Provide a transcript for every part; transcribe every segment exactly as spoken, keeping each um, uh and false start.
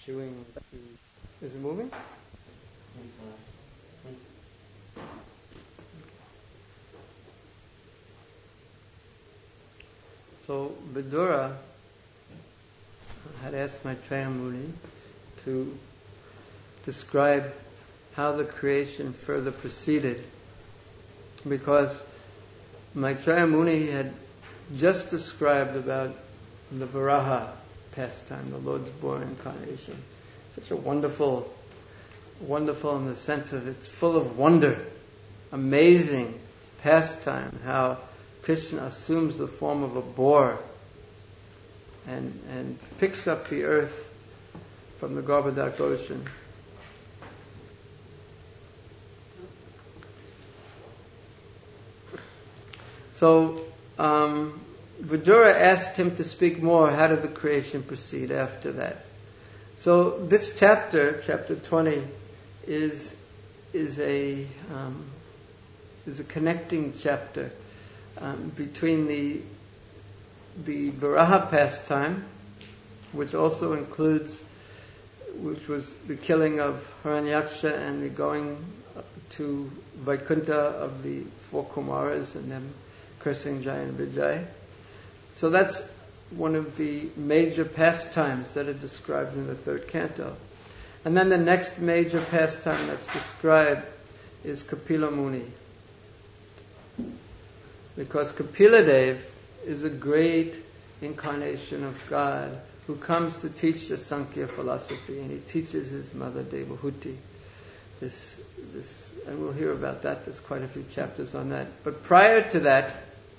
doing to... Is it moving? So Vidura had asked Maitreya Muni to describe how the creation further proceeded, because Maitreya Muni had just described about the Varaha pastime, the Lord's born incarnation. Such a wonderful, wonderful in the sense of it's full of wonder, amazing pastime, how Krishna assumes the form of a boar and, and picks up the earth from the Garbhodak ocean. So um, Vidura asked him to speak more. How did the creation proceed after that? So this chapter, chapter twenty, is is a um, is a connecting chapter um, between the the Varaha pastime, which also includes, which was the killing of Hiranyaksha and the going to Vaikuntha of the four Kumaras and them cursing Jai and Vijay. So that's one of the major pastimes that are described in the third canto. And then the next major pastime that's described is Kapila Muni. Because Kapila Dev is a great incarnation of God who comes to teach the Sankhya philosophy, and he teaches his mother Devahuti. This, this, and we'll hear about that. There's quite a few chapters on that. But prior to that,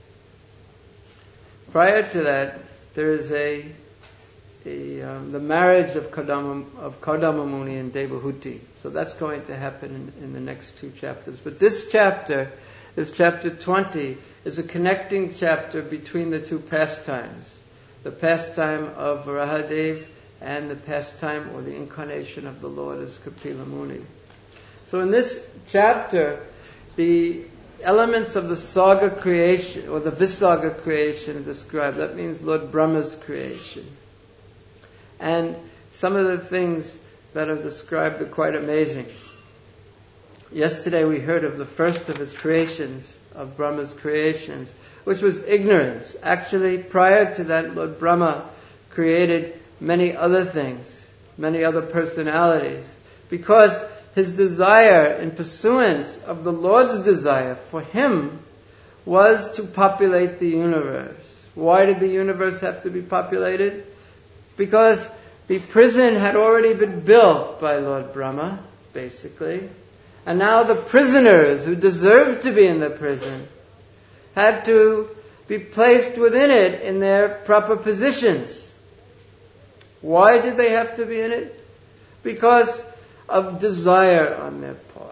prior to that, there is a, a um, the marriage of Kadama, of Kadama Muni and Devahuti. So that's going to happen in, in the next two chapters. But this chapter, this chapter twenty, is a connecting chapter between the two pastimes. The pastime of Varahadev and the pastime or the incarnation of the Lord as Kapila Muni. So in this chapter, the elements of the Saga creation, or the Visarga creation are described. That means Lord Brahma's creation. And some of the things that are described are quite amazing. Yesterday we heard of the first of his creations, of Brahma's creations, which was ignorance. Actually, prior to that, Lord Brahma created many other things, many other personalities, because his desire in pursuance of the Lord's desire for him was to populate the universe. Why did the universe have to be populated? Because the prison had already been built by Lord Brahma, basically. And now the prisoners who deserved to be in the prison had to be placed within it in their proper positions. Why did they have to be in it? Because of desire on their part.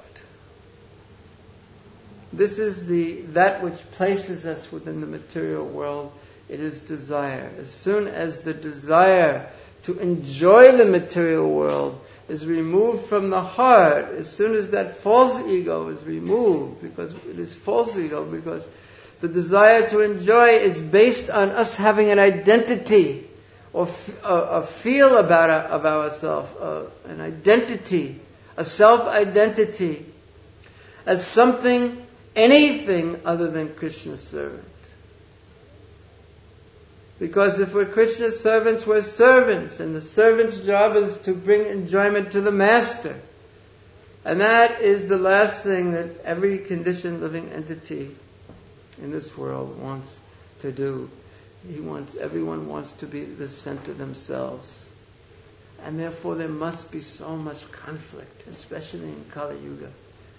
This is the that which places us within the material world. It is desire. As soon as the desire to enjoy the material world is removed from the heart, as soon as that false ego is removed, because it is false ego, because the desire to enjoy is based on us having an identity or f- a, a feel about our, of ourselves, uh, an identity, a self-identity as something, anything other than Krishna's servant. Because if we're Krishna's servants, we're servants, and the servant's job is to bring enjoyment to the master. And that is the last thing that every conditioned living entity in this world wants to do. He wants, everyone wants to be the center themselves. And therefore there must be so much conflict, especially in Kali Yuga.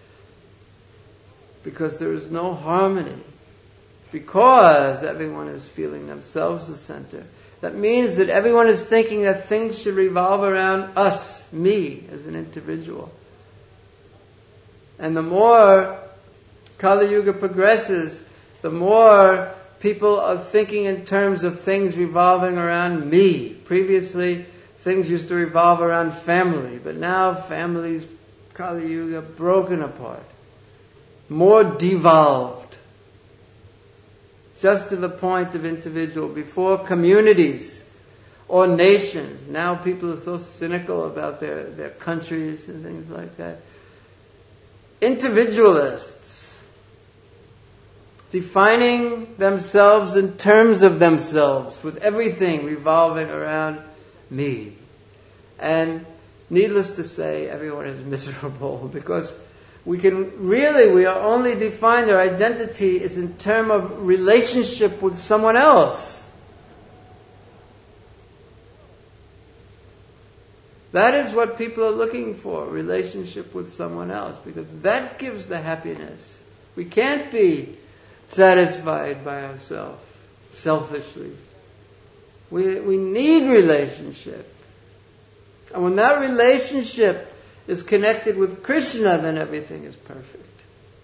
Because there is no harmony. Because everyone is feeling themselves the center. That means that everyone is thinking that things should revolve around us, me, as an individual. And the more Kali Yuga progresses, the more people are thinking in terms of things revolving around me. Previously, things used to revolve around family, but now families, Kali Yuga, broken apart. More devolved. Just to the point of individual. Before, communities or nations. Now people are so cynical about their, their countries and things like that. Individualists, defining themselves in terms of themselves, with everything revolving around me. And needless to say, everyone is miserable, because we can really, we are only defined, our identity is in terms of relationship with someone else. That is what people are looking for, relationship with someone else, because that gives the happiness. We can't be satisfied by ourselves, selfishly. We, we need relationship. And when that relationship is connected with Krishna, then everything is perfect.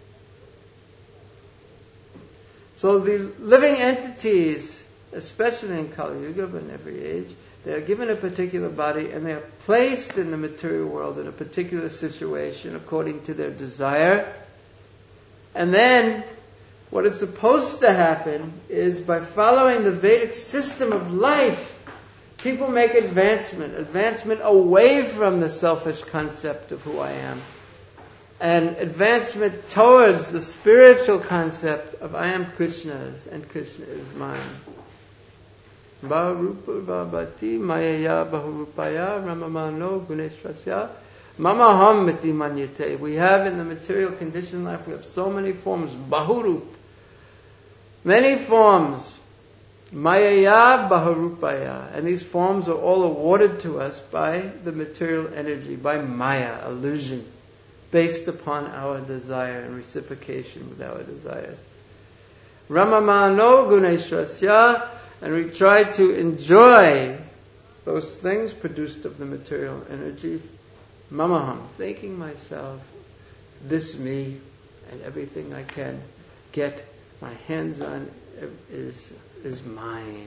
So the living entities, especially in Kali Yuga, but in every age, they are given a particular body and they are placed in the material world in a particular situation according to their desire. And then what is supposed to happen is, by following the Vedic system of life, people make advancement, advancement away from the selfish concept of who I am, and advancement towards the spiritual concept of I am Krishna's and Krishna is mine. Baharupa Bhavati Mayaya Bahurupaya Ramamano Guneshwasya Mamaham Miti Manyate. We have in the material conditioned life, we have so many forms, Bahurup, many forms, Mayaya Bahurupaya, and these forms are all awarded to us by the material energy, by Maya, illusion, based upon our desire and reciprocation with our desires. Ramamano Guneshwasya, and we try to enjoy those things produced of the material energy. Mamaham, thinking myself, this me, and everything I can get my hands on is is mine.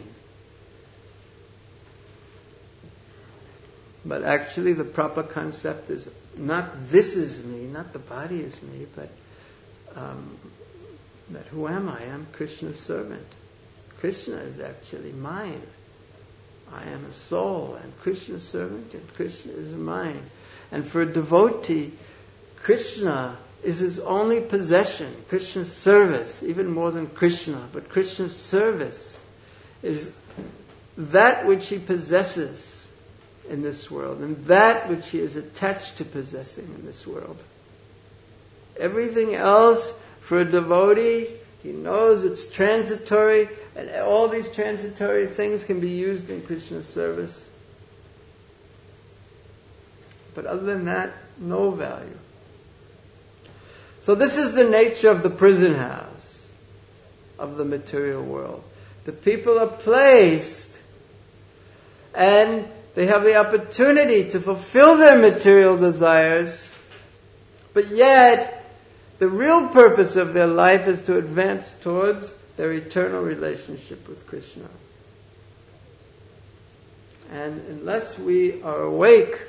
But actually the proper concept is not this is me, not the body is me, but um, that who am I? I am Krishna's servant. Krishna is actually mine. I am a soul, and Krishna's servant, and Krishna is mine. And for a devotee, Krishna is his only possession. Krishna's service, even more than Krishna, but Krishna's service is that which he possesses in this world, and that which he is attached to possessing in this world. Everything else, for a devotee, he knows it's transitory, and all these transitory things can be used in Krishna's service. But other than that, no value. So this is the nature of the prison house of the material world. The people are placed and they have the opportunity to fulfill their material desires, but yet the real purpose of their life is to advance towards their eternal relationship with Krishna. And unless we are awake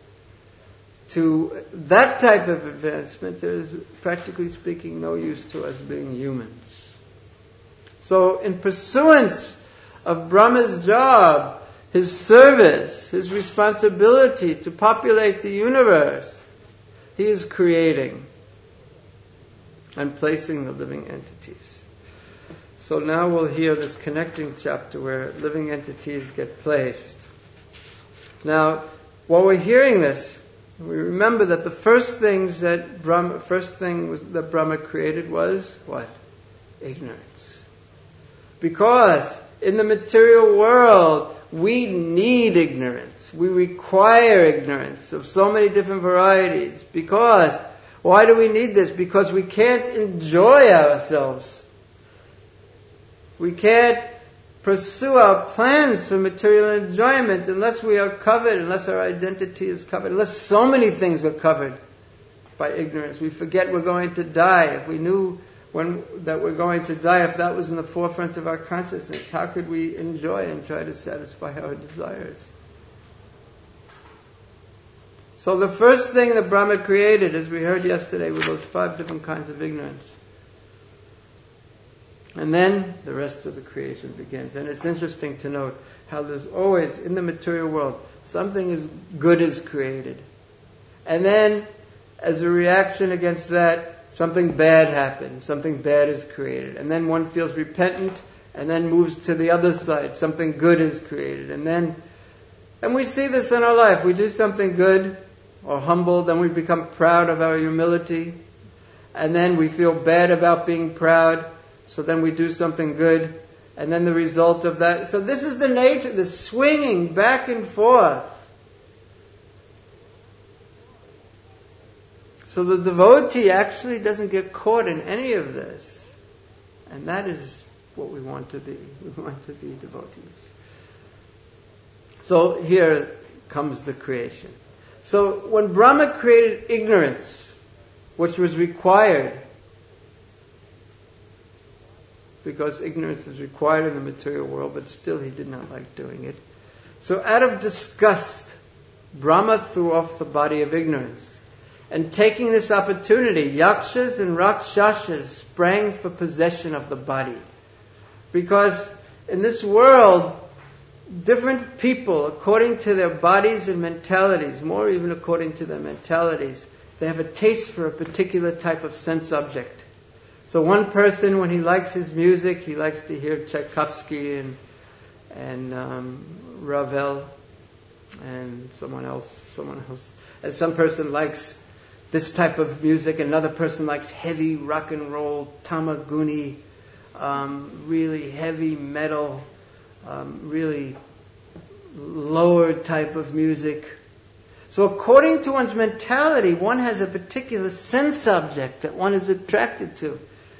to that type of advancement, there is, practically speaking, no use to us being humans. So in pursuance of Brahma's job, his service, his responsibility to populate the universe, he is creating and placing the living entities. So now we'll hear this connecting chapter where living entities get placed. Now, while we're hearing this, we remember that the first things that Brahma, first thing was, that Brahma created was what? Ignorance. Because in the material world, we need ignorance. We require ignorance of so many different varieties. Because, why do we need this? Because we can't enjoy ourselves. We can't pursue our plans for material enjoyment unless we are covered, unless our identity is covered, unless so many things are covered by ignorance. We forget we're going to die. If we knew when that we're going to die, if that was in the forefront of our consciousness, how could we enjoy and try to satisfy our desires? So the first thing that Brahma created, as we heard yesterday, were those five different kinds of ignorance. And then the rest of the creation begins. And it's interesting to note how there's always, in the material world, something is good is created. And then, as a reaction against that, something bad happens, something bad is created. And then one feels repentant, and then moves to the other side, something good is created. And then, and we see this in our life, we do something good, or humble, then we become proud of our humility. And then we feel bad about being proud, so then we do something good. And then the result of that. So this is the nature, the swinging back and forth. So the devotee actually doesn't get caught in any of this. And that is what we want to be. We want to be devotees. So here comes the creation. So when Brahma created ignorance, which was required, because ignorance is required in the material world, but still he did not like doing it. So out of disgust, Brahma threw off the body of ignorance. And taking this opportunity, yakshas and rakshasas sprang for possession of the body. Because in this world, different people, according to their bodies and mentalities, more even according to their mentalities, they have a taste for a particular type of sense object. So one person, when he likes his music, he likes to hear Tchaikovsky and and um, Ravel and someone else, someone else. And some person likes this type of music. Another person likes heavy rock and roll, tamaguni, um, really heavy metal, um, really lower type of music. So according to one's mentality, one has a particular sense object that one is attracted to.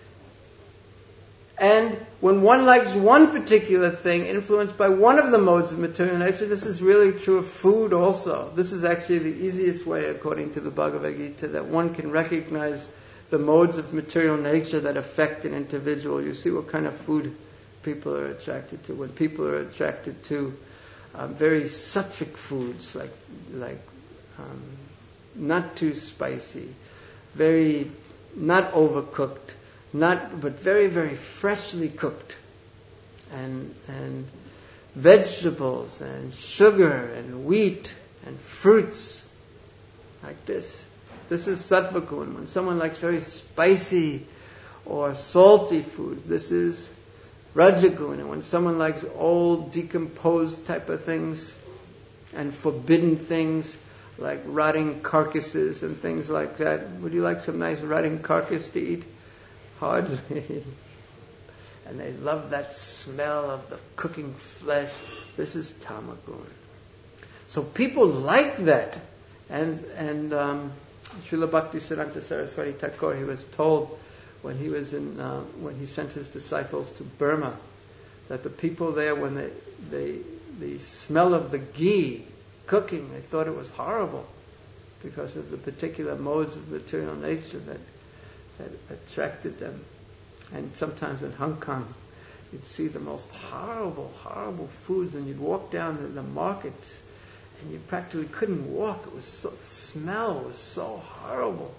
And when one likes one particular thing, influenced by one of the modes of material nature, this is really true of food also. This is actually the easiest way, according to the Bhagavad Gita, that one can recognize the modes of material nature that affect an individual. You see what kind of food people are attracted to. When people are attracted to um, very sattvic foods, like like um, not too spicy, very not overcooked, not but very very freshly cooked, and and vegetables and sugar and wheat and fruits, like this. This is sattva guna. When someone likes very spicy or salty foods, this is rajaguna. When someone likes old, decomposed type of things and forbidden things, like rotting carcasses and things like that. Would you like some nice rotting carcass to eat? Hardly. And they love that smell of the cooking flesh. This is tamaguna. So people like that. And and um, Srila Bhaktisiddhanta Saraswati Thakur, he was told when he was in uh, when he sent his disciples to Burma, that the people there, when they they the smell of the ghee cooking, they thought it was horrible because of the particular modes of material nature that that attracted them. And sometimes in Hong Kong, you'd see the most horrible, horrible foods, and you'd walk down the, the markets, and you practically couldn't walk. It was so, the smell was so horrible.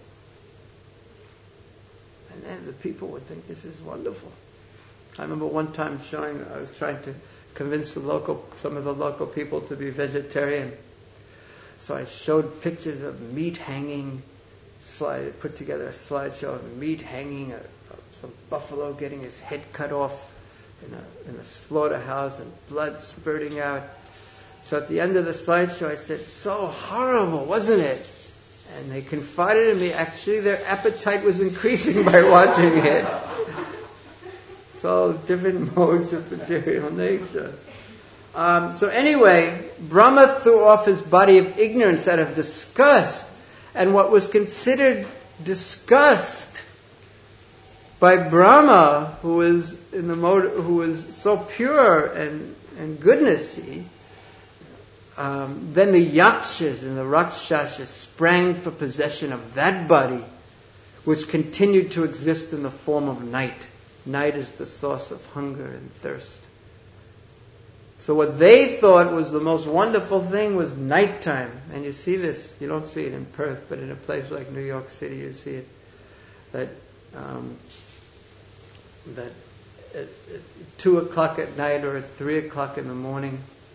And then the people would think, this is wonderful. I remember one time showing, I was trying to convince the local, some of the local people to be vegetarian. So I showed pictures of meat hanging, slide, put together a slideshow of meat hanging, a, a, some buffalo getting his head cut off in a, in a slaughterhouse and blood spurting out. So at the end of the slideshow I said, so horrible, wasn't it? And they confided in me, actually their appetite was increasing by watching it. So different modes of material nature. Um, so anyway, Brahma threw off his body of ignorance out of disgust. And what was considered disgust by Brahma, who is in the mode, who is so pure and, and goodnessy, um, then the yakshas and the rakshasas sprang for possession of that body, which continued to exist in the form of night. Night is the source of hunger and thirst. So what they thought was the most wonderful thing was nighttime. And you see this, you don't see it in Perth, but in a place like New York City you see it. That um, that at, at two o'clock at night or at three o'clock in the morning,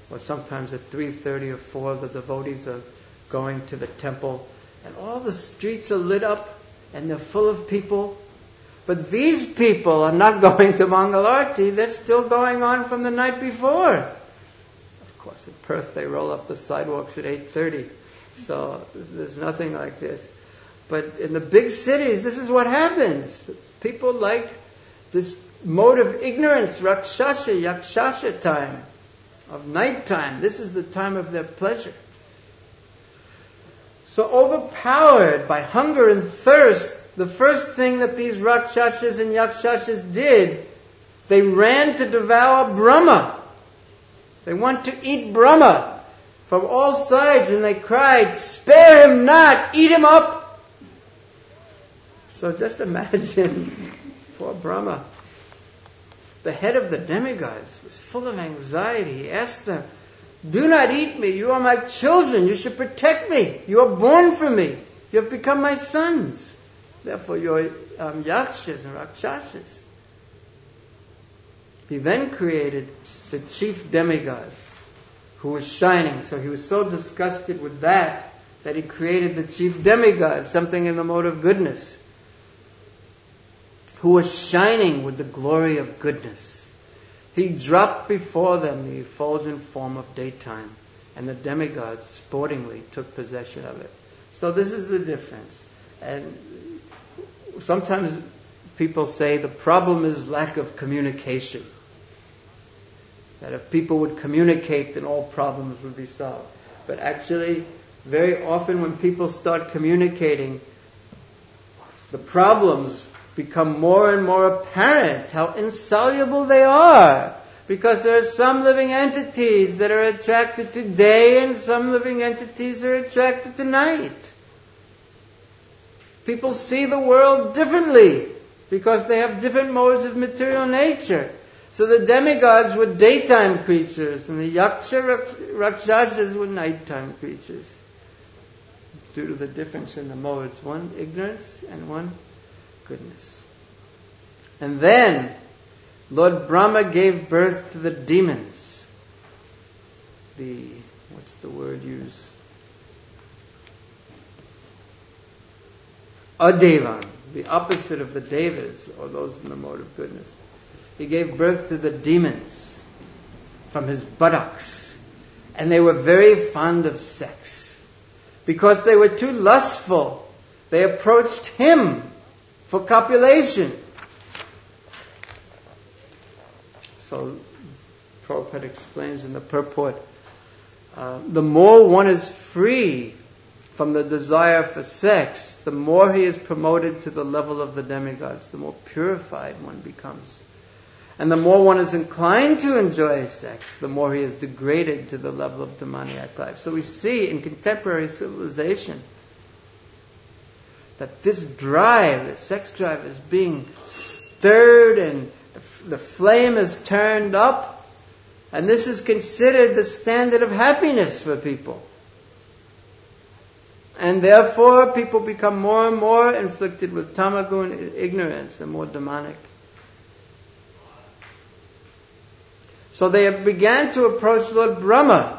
or sometimes at three thirty or four, the devotees are going to the temple, and all the streets are lit up, and they're full of people. But these people are not going to Mangalarti, they're still going on from the night before. Of course, in Perth they roll up the sidewalks at eight thirty, so there's nothing like this. But in the big cities, this is what happens. People like this mode of ignorance, rakshasa, yakshasa time, of nighttime. This is the time of their pleasure. So overpowered by hunger and thirst, the first thing that these rakshasas and yakshasas did, they ran to devour Brahma. They want to eat Brahma from all sides, and they cried, "Spare him not, eat him up!" So just imagine poor Brahma. The head of the demigods was full of anxiety. He asked them, "Do not eat me. You are my children. You should protect me. You are born for me. You have become my sons. Therefore, you are um, yakshas and rakshasas." He then created the chief demigods, who was shining. So he was so disgusted with that that he created the chief demigod, something in the mode of goodness, who was shining with the glory of goodness. He dropped before them the effulgent form of daytime, and the demigods sportingly took possession of it. So this is the difference. And sometimes people say the problem is lack of communication. That if people would communicate, then all problems would be solved. But actually, very often when people start communicating, the problems become more and more apparent, how insoluble they are. Because there are some living entities that are attracted to day, and some living entities are attracted to night. People see the world differently because they have different modes of material nature. So the demigods were daytime creatures, and the yaksha rakshasas were nighttime creatures, due to the difference in the modes. One ignorance and one goodness. And then Lord Brahma gave birth to the demons. The, what's the word used? Adevan, the opposite of the devas, or those in the mode of goodness. He gave birth to the demons from his buttocks. And they were very fond of sex. Because they were too lustful, they approached him for copulation. So Prabhupada explains in the purport, uh, the more one is free from the desire for sex, the more he is promoted to the level of the demigods, the more purified one becomes. And the more one is inclined to enjoy sex, the more he is degraded to the level of demoniac life. So we see in contemporary civilization that this drive, the sex drive, is being stirred, and the flame is turned up, and this is considered the standard of happiness for people. And therefore people become more and more inflicted with tamagun, ignorance, and more demonic. So they began to approach Lord Brahma.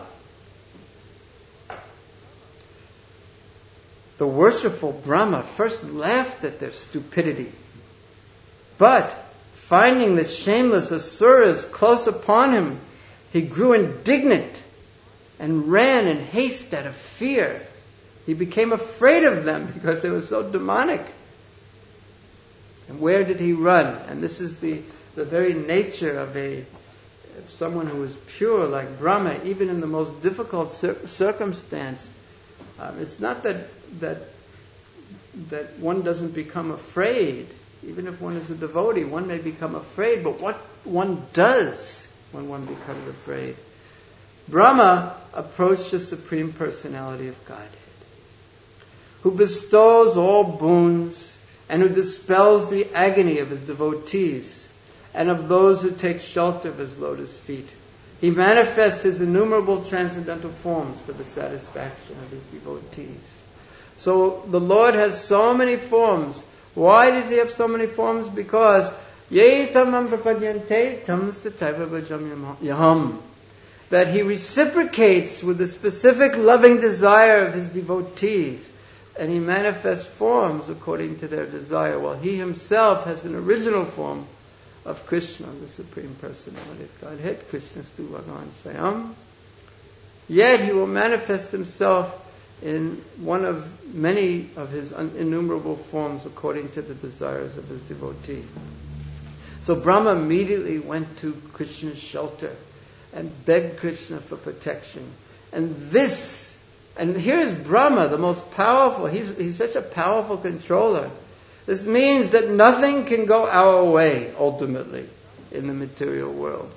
The worshipful Brahma first laughed at their stupidity, but finding the shameless asuras close upon him, he grew indignant and ran in haste out of fear. He became afraid of them because they were so demonic. And where did he run? And this is the, the very nature of a of someone who is pure like Brahma, even in the most difficult cir- circumstance. Um, it's not that that that one doesn't become afraid. Even if one is a devotee, one may become afraid, but what one does when one becomes afraid. Brahma approached the Supreme Personality of Godhead, who bestows all boons and who dispels the agony of his devotees and of those who take shelter of his lotus feet. He manifests his innumerable transcendental forms for the satisfaction of his devotees. So the Lord has so many forms. Why does he have so many forms? Because Ye tamam prapadyante tamstataiva bhajam yaham. that he reciprocates with the specific loving desire of his devotees, and he manifests forms according to their desire, while he himself has an original form of Krishna, the Supreme Personality of Godhead, Krishna Stu Bhagavan Swayam. Yet he will manifest himself in one of many of his innumerable forms according to the desires of his devotee. So Brahma immediately went to Krishna's shelter and begged Krishna for protection. And this, and here's Brahma, the most powerful, he's, he's such a powerful controller. This means that nothing can go our way, ultimately, in the material world.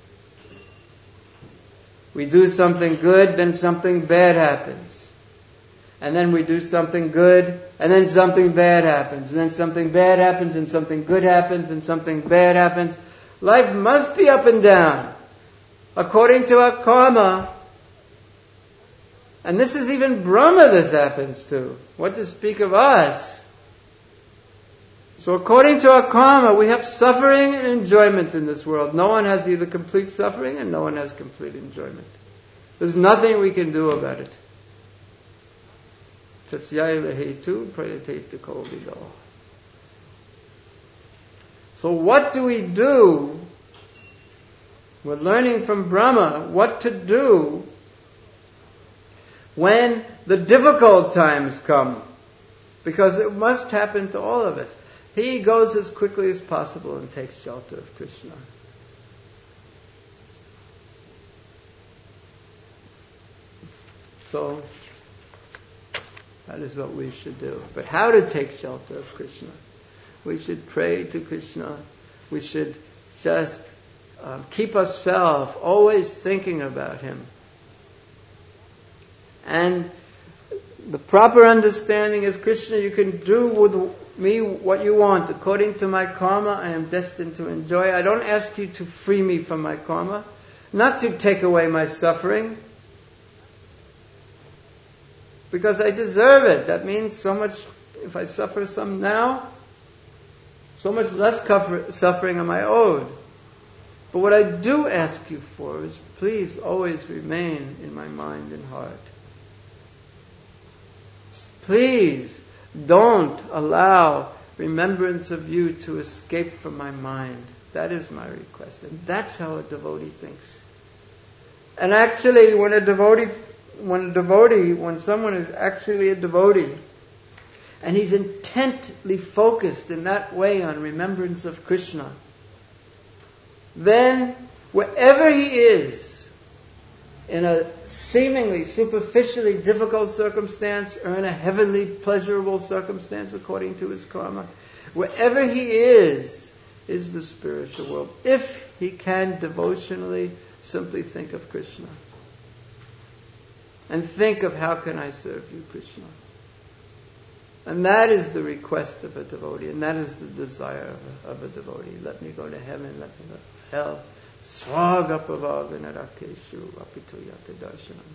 We do something good, then something bad happens. And then we do something good, and then something bad happens. And then something bad happens, and something good happens, and something bad happens. Life must be up and down, according to our karma. And this is even Brahma this happens to. What to speak of us? So according to our karma, we have suffering and enjoyment in this world. No one has either complete suffering and no one has complete enjoyment. There's nothing we can do about it. So what do we do? We're learning from Brahma what to do when the difficult times come. Because it must happen to all of us. He goes as quickly as possible and takes shelter of Krishna. So, that is what we should do. But how to take shelter of Krishna? We should pray to Krishna. We should just um, keep ourselves always thinking about Him. And the proper understanding is, Krishna, you can do with me what you want. According to my karma, I am destined to enjoy. I don't ask you to free me from my karma, not to take away my suffering, because I deserve it. That means so much, if I suffer some now, so much less suffering am I owed. But what I do ask you for is, please always remain in my mind and heart. Please don't allow remembrance of you to escape from my mind. That is my request. And that's how a devotee thinks. And actually, when a devotee, when a devotee, when someone is actually a devotee, and he's intently focused in that way on remembrance of Krishna, then wherever he is, in a seemingly, superficially difficult circumstance or in a heavenly, pleasurable circumstance according to his karma, wherever he is, is the spiritual world. If he can devotionally simply think of Krishna. And think of, how can I serve you, Krishna? And that is the request of a devotee, and that is the desire of a, of a devotee. Let me go to heaven, let me go to hell. Swagapavagana rakeshu apituyata darshanam.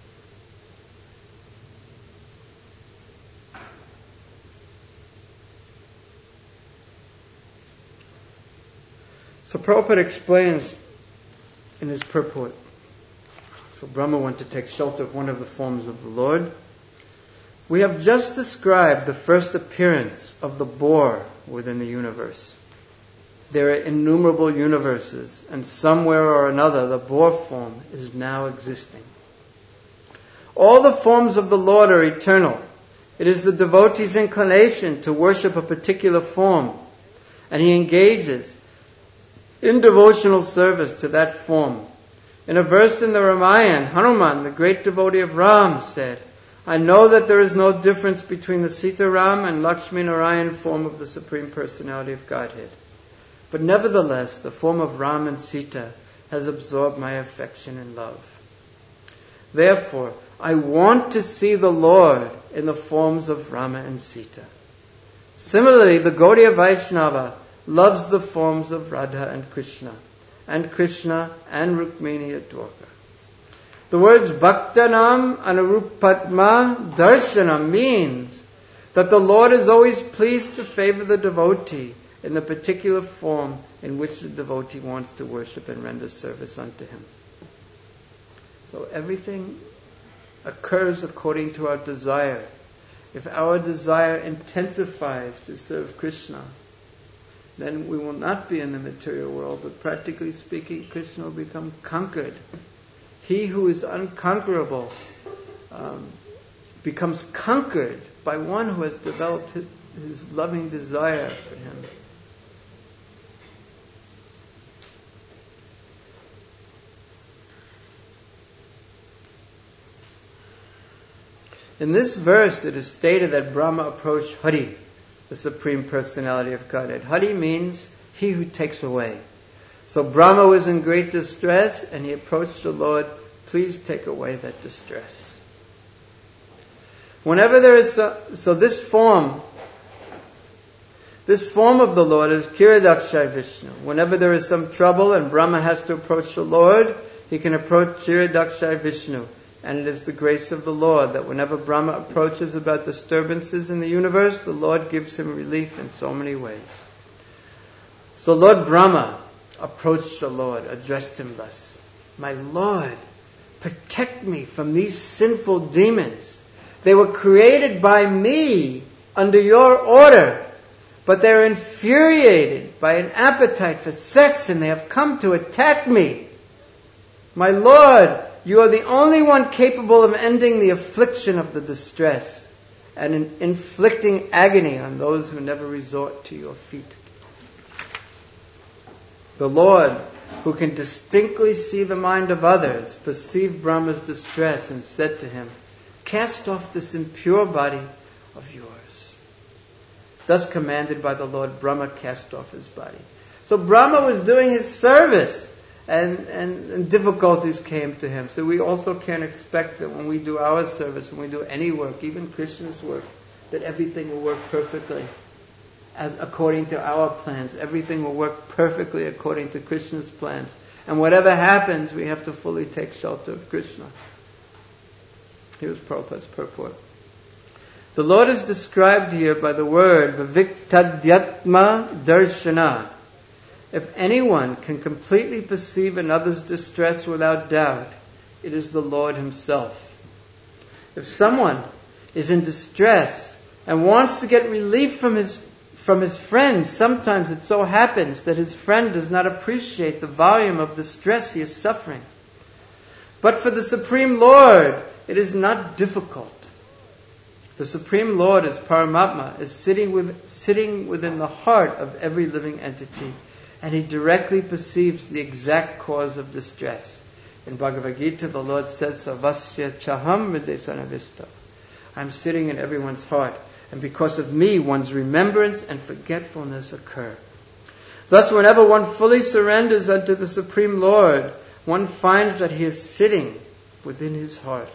So Prabhupada explains in his purport. So Brahma went to take shelter of one of the forms of the Lord. We have just described the first appearance of the boar within the universe. There are innumerable universes, and somewhere or another the boar form is now existing. All the forms of the Lord are eternal. It is the devotee's inclination to worship a particular form, and he engages in devotional service to that form. In a verse in the Ramayana, Hanuman, the great devotee of Ram, said, I know that there is no difference between the Sita Ram and Lakshmi Narayan form of the Supreme Personality of Godhead. But nevertheless, the form of Ram and Sita has absorbed my affection and love. Therefore, I want to see the Lord in the forms of Rama and Sita. Similarly, the Gaudiya Vaishnava loves the forms of Radha and Krishna, and Krishna and Rukmini at Dwarka. The words Bhaktanam Anurupatma Darshanam means that the Lord is always pleased to favor the devotee in the particular form in which the devotee wants to worship and render service unto him. So everything occurs according to our desire. If our desire intensifies to serve Krishna, then we will not be in the material world, but practically speaking, Krishna will become conquered. He who is unconquerable um, becomes conquered by one who has developed his, his loving desire for him. In this verse, it is stated that Brahma approached Hari, the Supreme Personality of Godhead. Hari means he who takes away. So Brahma was in great distress, and he approached the Lord, please take away that distress. Whenever there is so, so this form, this form of the Lord is Kshirodakshayi Vishnu. Whenever there is some trouble and Brahma has to approach the Lord, he can approach Kshirodakshayi Vishnu. And it is the grace of the Lord that whenever Brahma approaches about disturbances in the universe, the Lord gives him relief in so many ways. So Lord Brahma approached the Lord, addressed him thus: my Lord, protect me from these sinful demons. They were created by me under your order, but they're infuriated by an appetite for sex and they have come to attack me. My Lord, you are the only one capable of ending the affliction of the distress and in inflicting agony on those who never resort to your feet. The Lord, who can distinctly see the mind of others, perceived Brahma's distress and said to him, cast off this impure body of yours. Thus commanded by the Lord, Brahma cast off his body. So Brahma was doing his service. And, and, and difficulties came to him. So we also can't expect that when we do our service, when we do any work, even Krishna's work, that everything will work perfectly as, according to our plans. Everything will work perfectly according to Krishna's plans. And whatever happens, we have to fully take shelter of Krishna. Here's Prabhupada's purport. The Lord is described here by the word Viviktadhyatma Darshana. If anyone can completely perceive another's distress without doubt, it is the Lord himself. If someone is in distress and wants to get relief from his from his friend, sometimes it so happens that his friend does not appreciate the volume of distress he is suffering. But for the Supreme Lord, it is not difficult. The Supreme Lord, as Paramatma, is sitting with sitting within the heart of every living entity. And he directly perceives the exact cause of distress. In Bhagavad Gita, the Lord says, Savasya chaham videsanavisto. I'm sitting in everyone's heart. And because of me, one's remembrance and forgetfulness occur. Thus, whenever one fully surrenders unto the Supreme Lord, one finds that he is sitting within his heart.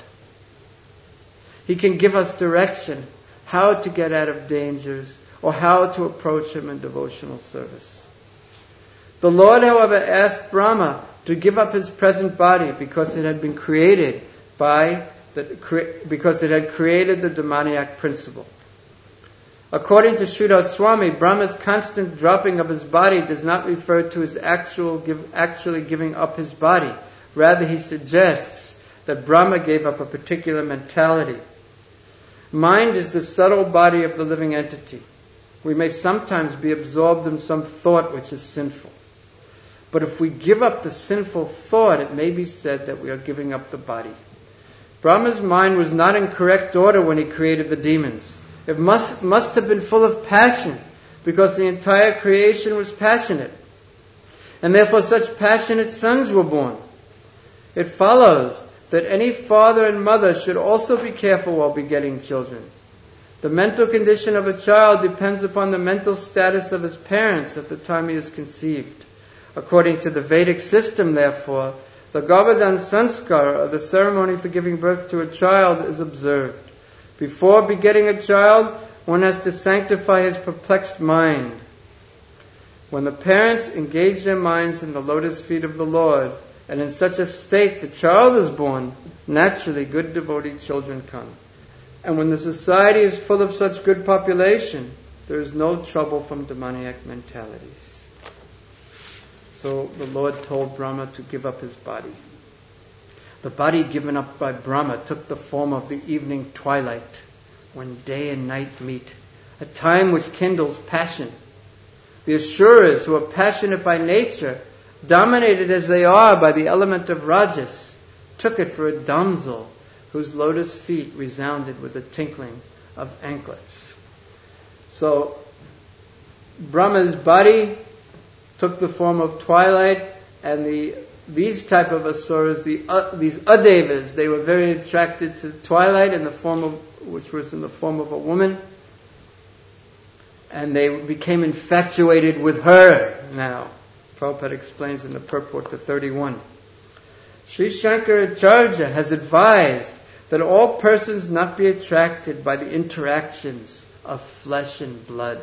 He can give us direction, how to get out of dangers, or how to approach him in devotional service. The Lord, however, asked Brahma to give up his present body because it had been created by the, because it had created the demoniac principle. According to Sridhar Swami, Brahma's constant dropping of his body does not refer to his actual give, actually giving up his body. Rather, he suggests that Brahma gave up a particular mentality. Mind is the subtle body of the living entity. We may sometimes be absorbed in some thought which is sinful. But if we give up the sinful thought, it may be said that we are giving up the body. Brahma's mind was not in correct order when he created the demons. It must, must have been full of passion, because the entire creation was passionate. And therefore such passionate sons were born. It follows that any father and mother should also be careful while begetting children. The mental condition of a child depends upon the mental status of his parents at the time he is conceived. According to the Vedic system, therefore, the Govardhan Sanskar, or the ceremony for giving birth to a child, is observed. Before begetting a child, one has to sanctify his perplexed mind. When the parents engage their minds in the lotus feet of the Lord, and in such a state the child is born, naturally good devotee children come. And when the society is full of such good population, there is no trouble from demoniac mentalities. So the Lord told Brahma to give up his body. The body given up by Brahma took the form of the evening twilight, when day and night meet, a time which kindles passion. The Asuras, who are passionate by nature, dominated as they are by the element of Rajas, took it for a damsel whose lotus feet resounded with the tinkling of anklets. So, Brahma's body took the form of twilight, and the these type of asuras, the uh, these adevas, they were very attracted to twilight in the form of, which was in the form of a woman, and they became infatuated with her. Now, Prabhupada explains in the purport to thirty-one. Sri Shankaracharya has advised that all persons not be attracted by the interactions of flesh and blood,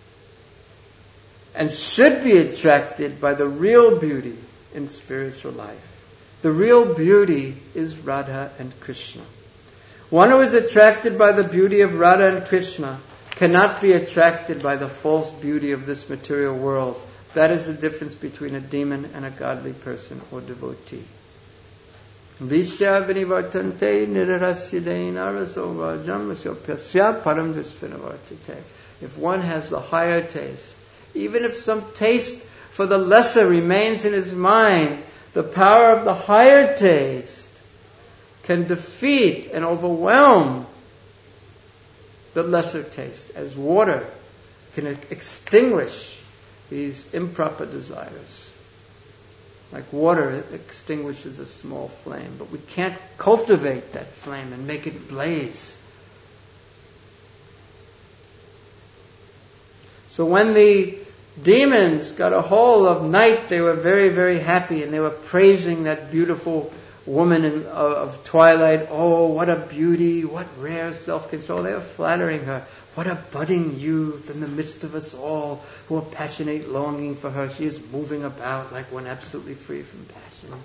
and should be attracted by the real beauty in spiritual life. The real beauty is Radha and Krishna. One who is attracted by the beauty of Radha and Krishna cannot be attracted by the false beauty of this material world. That is the difference between a demon and a godly person or devotee. Vishya vinivartante nirarasyadeina raso vajam pyasya param drisvinavartate. If one has the higher taste, even if some taste for the lesser remains in his mind, the power of the higher taste can defeat and overwhelm the lesser taste, as water can extinguish these improper desires. Like water, it extinguishes a small flame, but we can't cultivate that flame and make it blaze. So when the demons got a hold of night, they were very, very happy, and they were praising that beautiful woman in, of, of twilight. Oh, what a beauty, what rare self-control. They were flattering her. What a budding youth in the midst of us all who are passionate longing for her. She is moving about like one absolutely free from passion.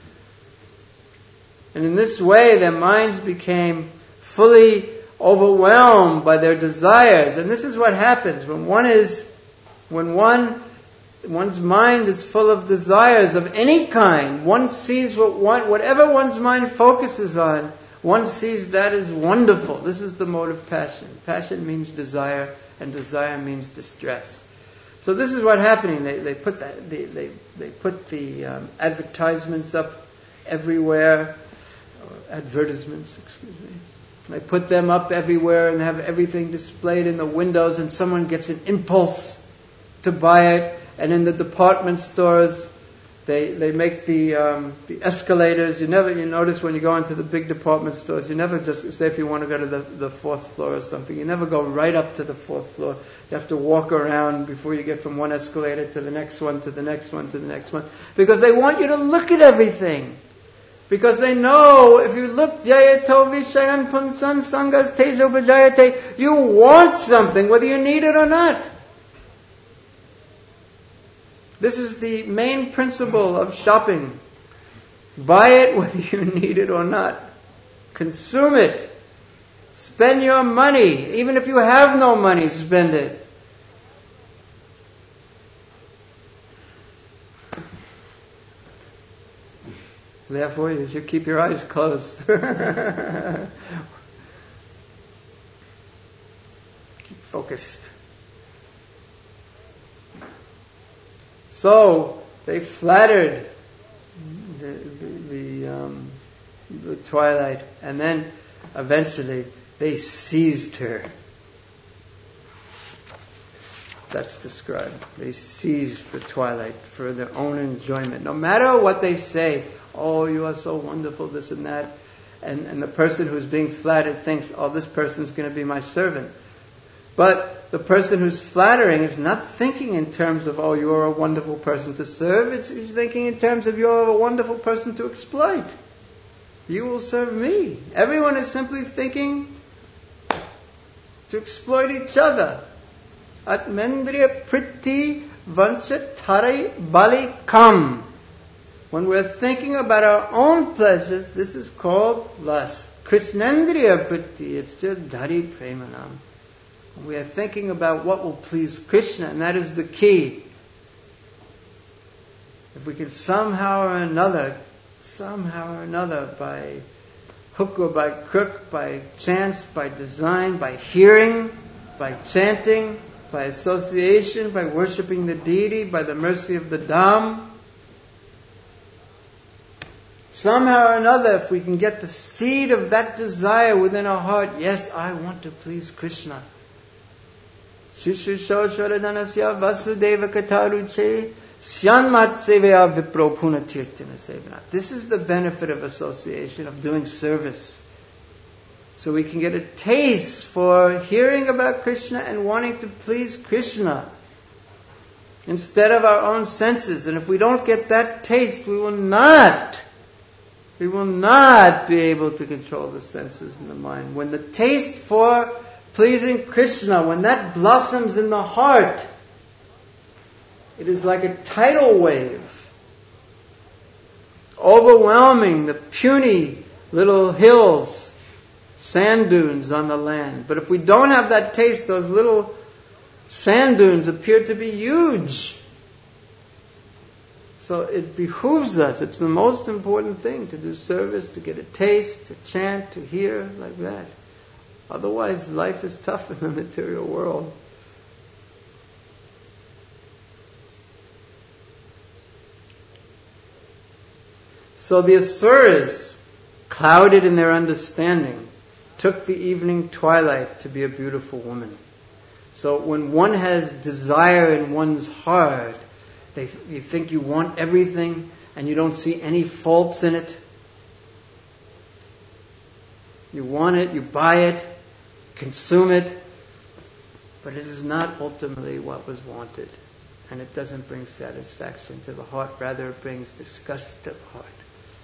And in this way, their minds became fully overwhelmed by their desires. And this is what happens when one is When one, one's mind is full of desires of any kind, one sees what one, whatever one's mind focuses on, one sees that as wonderful. This is the mode of passion. Passion means desire, and desire means distress. So this is what's happening. They, they put that, they, they, they put the um, advertisements up everywhere, or advertisements, excuse me. They put them up everywhere and have everything displayed in the windows, and someone gets an impulse to buy it. And in the department stores, they they make the um, the escalators. You never you notice when you go into the big department stores, you never just say if you want to go to the, the fourth floor or something, you never go right up to the fourth floor. You have to walk around before you get from one escalator to the next one, to the next one, to the next one, because they want you to look at everything. Because they know if you look, Jayato Vishayan Punsan Sangas Tejo Bajayate, you want something whether you need it or not. This is the main principle of shopping. Buy it whether you need it or not. Consume it. Spend your money. Even if you have no money, spend it. Therefore, you should keep your eyes closed. Keep focused. So they flattered the the, the, um, the twilight, and then eventually they seized her. That's described. They seized the twilight for their own enjoyment. No matter what they say, oh, you are so wonderful, this and that, and and the person who's being flattered thinks, oh, this person's going to be my servant. But the person who's flattering is not thinking in terms of, oh, you're a wonderful person to serve. It's, he's thinking in terms of, you're a wonderful person to exploit. You will serve me. Everyone is simply thinking to exploit each other. Atmendriya priti vanshatharai bali kam. When we're thinking about our own pleasures, this is called lust. Krishnendriya priti, it's just dhari premanam. We are thinking about what will please Krishna, and that is the key. If we can somehow or another somehow or another, by hook or by crook, by chance, by design, by hearing, by chanting, by association, by worshipping the deity, by the mercy of the Dham. Somehow or another, if we can get the seed of that desire within our heart, yes, I want to please Krishna. Shishusho Sharadanasya Vasudeva Kataruche Syanmat Sevaya Vipro Puna Tirtina Sevana. This is the benefit of association, of doing service. So we can get a taste for hearing about Krishna and wanting to please Krishna instead of our own senses. And if we don't get that taste, we will not We will not be able to control the senses and the mind. When the taste for pleasing Krishna, when that blossoms in the heart, it is like a tidal wave, overwhelming the puny little hills, sand dunes on the land. But if we don't have that taste, those little sand dunes appear to be huge. So it behooves us, it's the most important thing, to do service, to get a taste, to chant, to hear, like that. Otherwise, life is tough in the material world. So the Asuras, clouded in their understanding, took the evening twilight to be a beautiful woman. So when one has desire in one's heart, They, you think you want everything and you don't see any faults in it. You want it, you buy it, consume it, but it is not ultimately what was wanted. And it doesn't bring satisfaction to the heart, rather it brings disgust to the heart.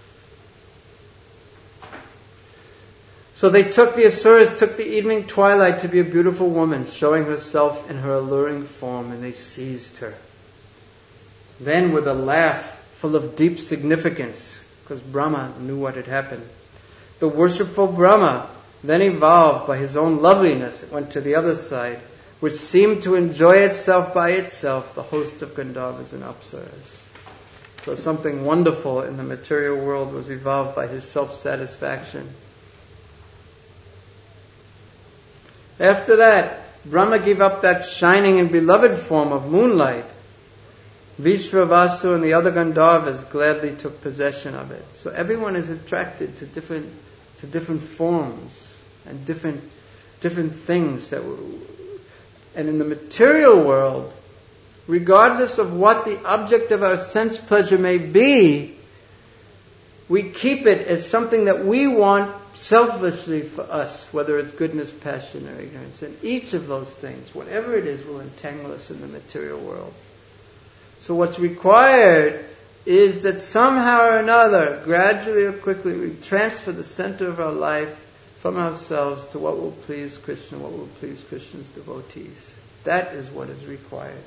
So they took, the Asuras took the evening twilight to be a beautiful woman, showing herself in her alluring form, and they seized her. Then with a laugh full of deep significance, because Brahma knew what had happened, the worshipful Brahma then evolved by his own loveliness. It went to the other side, which seemed to enjoy itself by itself, the host of Gandharvas and Apsaras. So something wonderful in the material world was evolved by his self-satisfaction. After that, Brahma gave up that shining and beloved form of moonlight. Vishwavasu and the other Gandharvas gladly took possession of it. So everyone is attracted to different to different forms and different different things that were, and in the material world, regardless of what the object of our sense pleasure may be, we keep it as something that we want selfishly for us, whether it's goodness, passion, or ignorance. And each of those things, whatever it is, will entangle us in the material world. So what's required is that somehow or another, gradually or quickly, we transfer the center of our life from ourselves to what will please Krishna, what will please Krishna's devotees. That is what is required.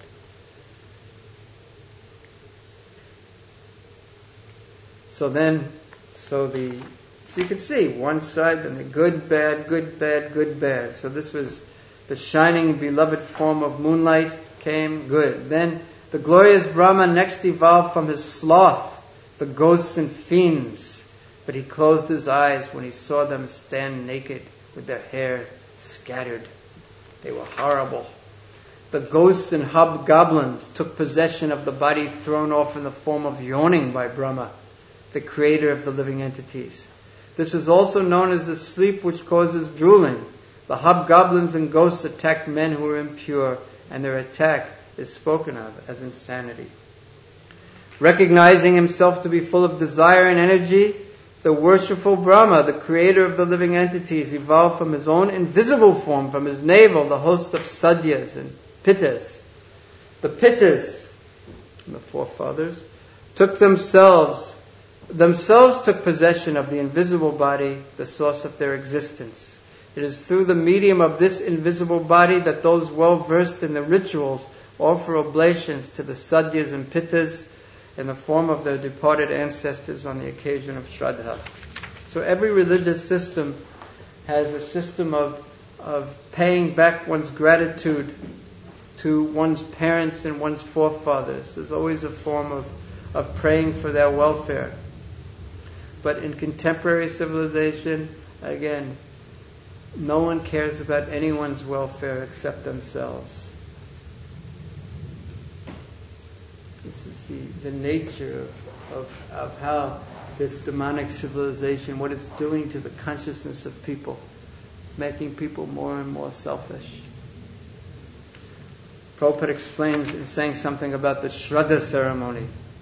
So then, so the, so you can see one side, then the good, bad, good, bad, good, bad. So this was the shining, beloved form of moonlight came, good. Then the glorious Brahma next evolved from his sloth, the ghosts and fiends, but he closed his eyes when he saw them stand naked with their hair scattered. They were horrible. The ghosts and hobgoblins took possession of the body thrown off in the form of yawning by Brahma, the creator of the living entities. This is also known as the sleep which causes drooling. The hobgoblins and ghosts attacked men who were impure, and their attack is spoken of as insanity. Recognizing himself to be full of desire and energy, the worshipful Brahma, the creator of the living entities, evolved from his own invisible form, from his navel, the host of Sadyas and Pittas. The Pittas, the forefathers, took themselves, themselves took possession of the invisible body, the source of their existence. It is through the medium of this invisible body that those well versed in the rituals offer oblations to the Sadyas and Pittas in the form of their departed ancestors on the occasion of Shraddha. So every religious system has a system of, of paying back one's gratitude to one's parents and one's forefathers. There's always a form of, of praying for their welfare. but in contemporary civilization, again, no one cares about anyone's welfare except themselves. This is the, the nature of, of, of how this demonic civilization, what it's doing to the consciousness of people, making people more and more selfish. Prabhupada explains in saying something about the Shraddha ceremony.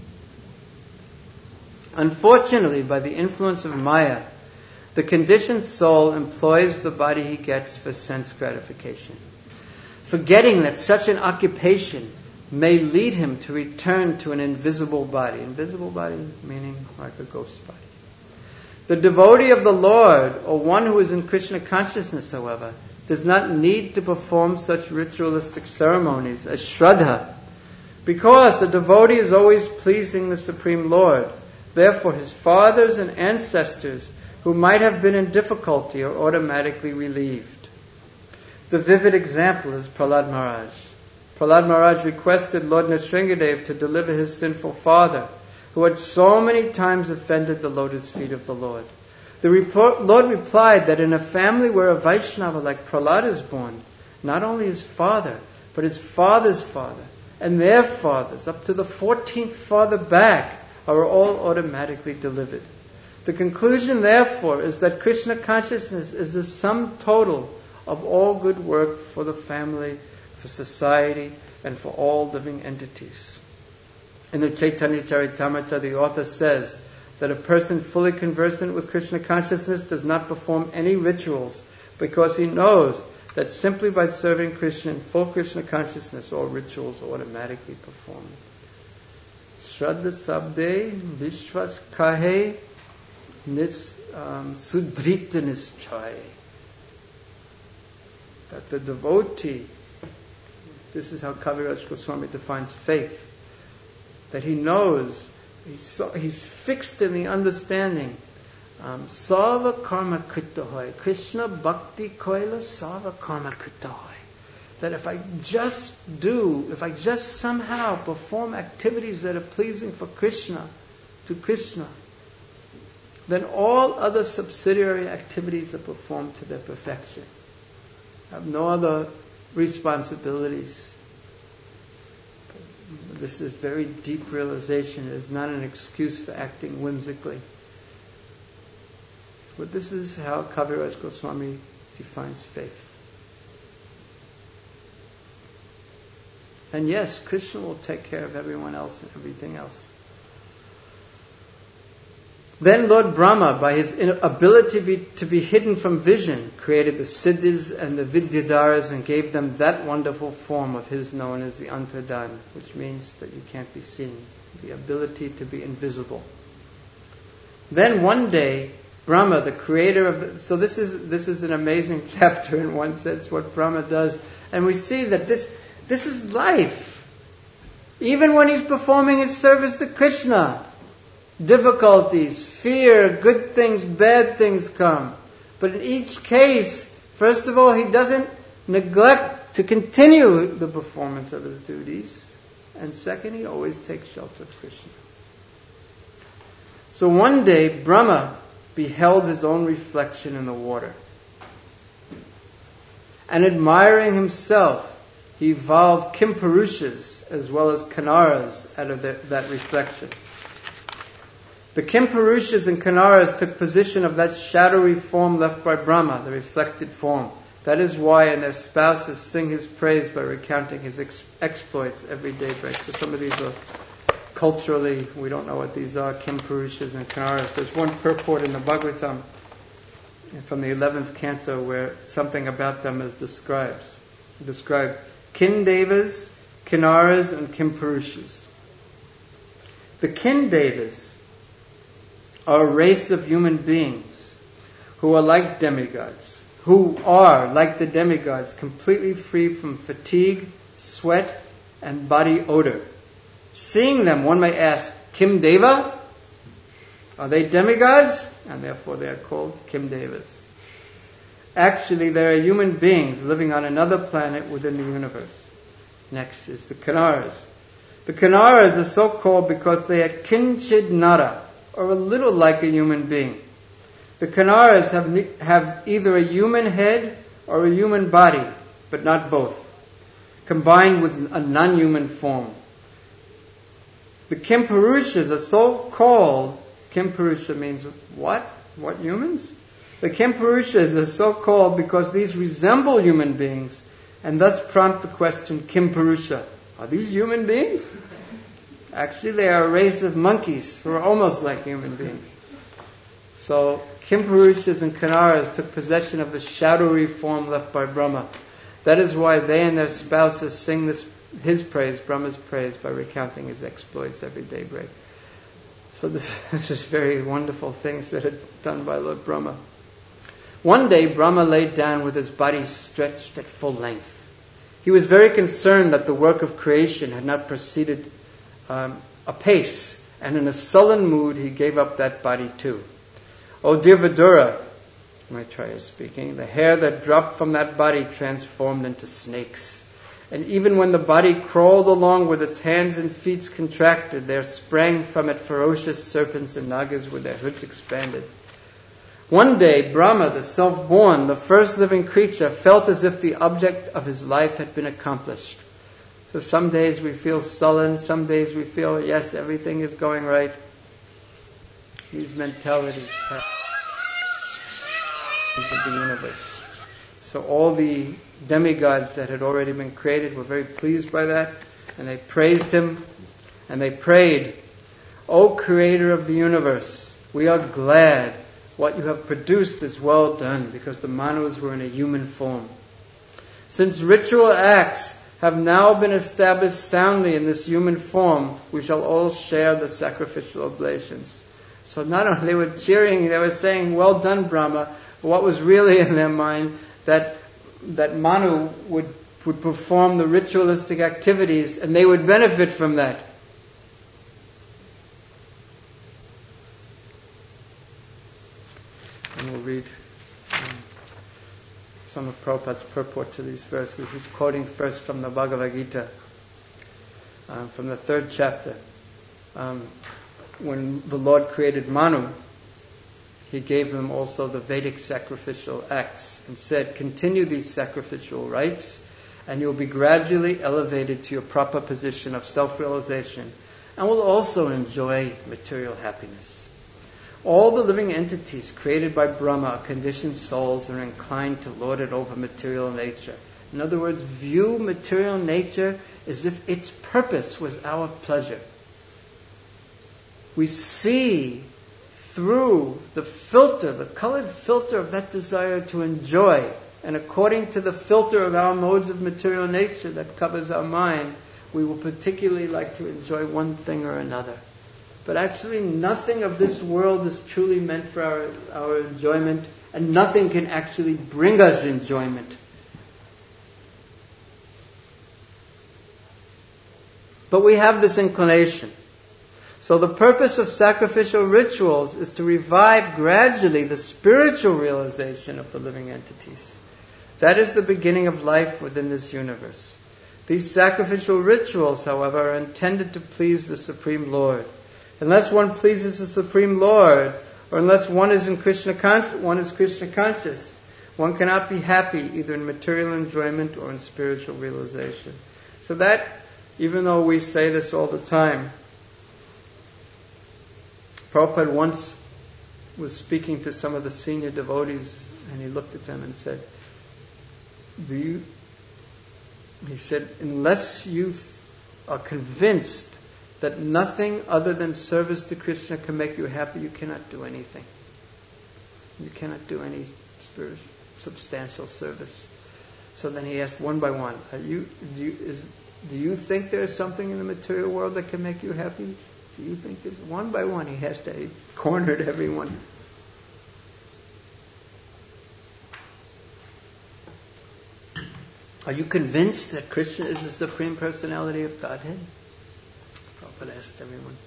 Unfortunately, by the influence of Maya, the conditioned soul employs the body he gets for sense gratification, forgetting that such an occupation may lead him to return to an invisible body. Invisible body meaning like a ghost body. The devotee of the Lord, or one who is in Krishna consciousness, however, does not need to perform such ritualistic ceremonies as Shraddha, because a devotee is always pleasing the Supreme Lord. Therefore, his fathers and ancestors who might have been in difficulty are automatically relieved. The vivid example is Prahlad Maharaj. Prahlad Maharaj requested Lord Nrsingadev to deliver his sinful father, who had so many times offended the lotus feet of the Lord. The report, Lord replied that in a family where a Vaishnava like Prahlad is born, not only his father, but his father's father, and their fathers, up to the fourteenth father back, are all automatically delivered. The conclusion, therefore, is that Krishna consciousness is the sum total of all good work for the family, for society, and for all living entities. In the Chaitanya Charitamrita, the author says that a person fully conversant with Krishna consciousness does not perform any rituals because he knows that simply by serving Krishna in full Krishna consciousness, all rituals are automatically performed. Shraddha sabde vishwas kahe nis sudrita nischay. That the devotee, this is how Kaviraj Goswami defines faith, that he knows, he's, so, he's fixed in the understanding, um, Sarva karma krita hoy, Krishna bhakti koila sarva karma krita hoy. That if I just do, if I just somehow perform activities that are pleasing for Krishna, to Krishna, then all other subsidiary activities are performed to their perfection. I have no other responsibilities. This is very deep realization. It is not an excuse for acting whimsically. But this is how Kaviraj Goswami defines faith. And yes, Krishna will take care of everyone else and everything else. Then Lord Brahma, by his ability to be, to be hidden from vision, created the Siddhis and the Vidyadharas and gave them that wonderful form of his known as the Antardan, which means that you can't be seen, the ability to be invisible. Then one day, Brahma, the creator of the... So this is this is an amazing chapter in one sense, what Brahma does. And we see that this... This is life. Even when he's performing his service to Krishna, difficulties, fear, good things, bad things come. But in each case, first of all, he doesn't neglect to continue the performance of his duties. And second, he always takes shelter of Krishna. So one day, Brahma beheld his own reflection in the water. And admiring himself, he evolved Kimpurushas as well as Kannaras out of the, that reflection. The Kimpurushas and Kannaras took possession of that shadowy form left by Brahma, the reflected form. That is why, and their spouses sing his praise by recounting his ex- exploits every daybreak. So some of these are culturally, we don't know what these are, Kimpurushas and Kannaras. There's one purport in the Bhagavatam from the eleventh canto where something about them is described. Described. Kindevas, Kinnaras, and Kimpurushas. The Kindevas are a race of human beings who are like demigods, who are, like the demigods, completely free from fatigue, sweat, and body odor. Seeing them, one may ask, Kim Deva? Are they demigods? And therefore they are called Kimdevas. Actually, they are human beings living on another planet within the universe. Next is the Kannaras. The Kannaras are so called because they are kinchid nara, or a little like a human being. The Kinnaras have, have either a human head or a human body, but not both, combined with a non-human form. The Kimpurushas are so called, Kimpurusha means what? What humans? The Kimpurushas are so called because these resemble human beings and thus prompt the question, Kimpurusha, are these human beings? Actually, they are a race of monkeys who are almost like human beings. So, Kimpurushas and Kinnaras took possession of the shadowy form left by Brahma. That is why they and their spouses sing this, his praise, Brahma's praise, by recounting his exploits every daybreak. So this, this is very wonderful things that are done by Lord Brahma. One day, Brahma laid down with his body stretched at full length. He was very concerned that the work of creation had not proceeded um, apace, and in a sullen mood, he gave up that body too. O dear Vidura, Maitreya is speaking, the hair that dropped from that body transformed into snakes. And even when the body crawled along with its hands and feet contracted, there sprang from it ferocious serpents and nagas with their hoods expanded. One day, Brahma, the self-born, the first living creature, felt as if the object of his life had been accomplished. So some days we feel sullen, some days we feel, yes, everything is going right. These mentalities of the universe. So all the demigods that had already been created were very pleased by that, and they praised him, and they prayed, O Creator of the universe, we are glad what you have produced is well done, because the Manus were in a human form. Since ritual acts have now been established soundly in this human form, we shall all share the sacrificial oblations. So not only they were cheering, they were saying, well done, Brahma. But what was really in their mind, that that Manu would, would perform the ritualistic activities and they would benefit from that. And we'll read um, some of Prabhupada's purport to these verses. He's quoting first from the Bhagavad Gita, um, from the third chapter. Um, when the Lord created Manu, He gave them also the Vedic sacrificial acts and said, continue these sacrificial rites and you'll be gradually elevated to your proper position of self-realization and will also enjoy material happiness. All the living entities created by Brahma are conditioned souls and are inclined to lord it over material nature. In other words, view material nature as if its purpose was our pleasure. We see through the filter, the colored filter of that desire to enjoy, and according to the filter of our modes of material nature that covers our mind, we will particularly like to enjoy one thing or another. But actually nothing of this world is truly meant for our, our enjoyment, and nothing can actually bring us enjoyment. But we have this inclination. So the purpose of sacrificial rituals is to revive gradually the spiritual realization of the living entities. That is the beginning of life within this universe. These sacrificial rituals, however, are intended to please the Supreme Lord. Unless one pleases the Supreme Lord, or unless one is in Krishna conscious, one is Krishna conscious, one cannot be happy either in material enjoyment or in spiritual realization. So that, even though we say this all the time, Prabhupada once was speaking to some of the senior devotees, and he looked at them and said, Do you, he said, unless you th- are convinced that nothing other than service to Krishna can make you happy, you cannot do anything. You cannot do any spiritual, substantial service. So then he asked one by one, are you, do you, is, do you think there is something in the material world that can make you happy? Do you think this? One by one, he has to he cornered everyone. Are you convinced that Krishna is the Supreme Personality of Godhead? Prabhupada asked everyone.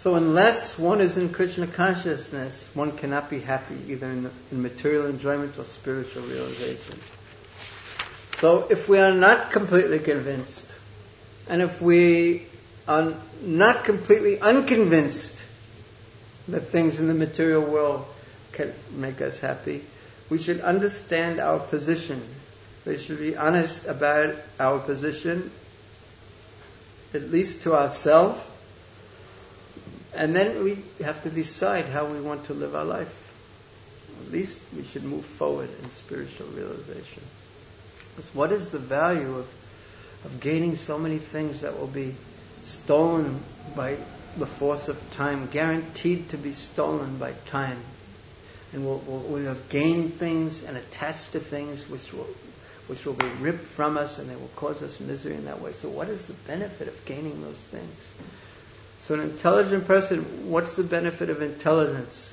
So unless one is in Krishna consciousness, one cannot be happy either in, the, in material enjoyment or spiritual realization. So if we are not completely convinced, and if we are not completely unconvinced that things in the material world can make us happy, we should understand our position. We should be honest about our position, at least to ourselves, and then we have to decide how we want to live our life. At least we should move forward in spiritual realization. Because what is the value of, of gaining so many things that will be stolen by the force of time, guaranteed to be stolen by time? And we'll, we'll, we'll have gained things and attached to things which will which will be ripped from us, and they will cause us misery in that way. So what is the benefit of gaining those things? So an intelligent person, what's the benefit of intelligence?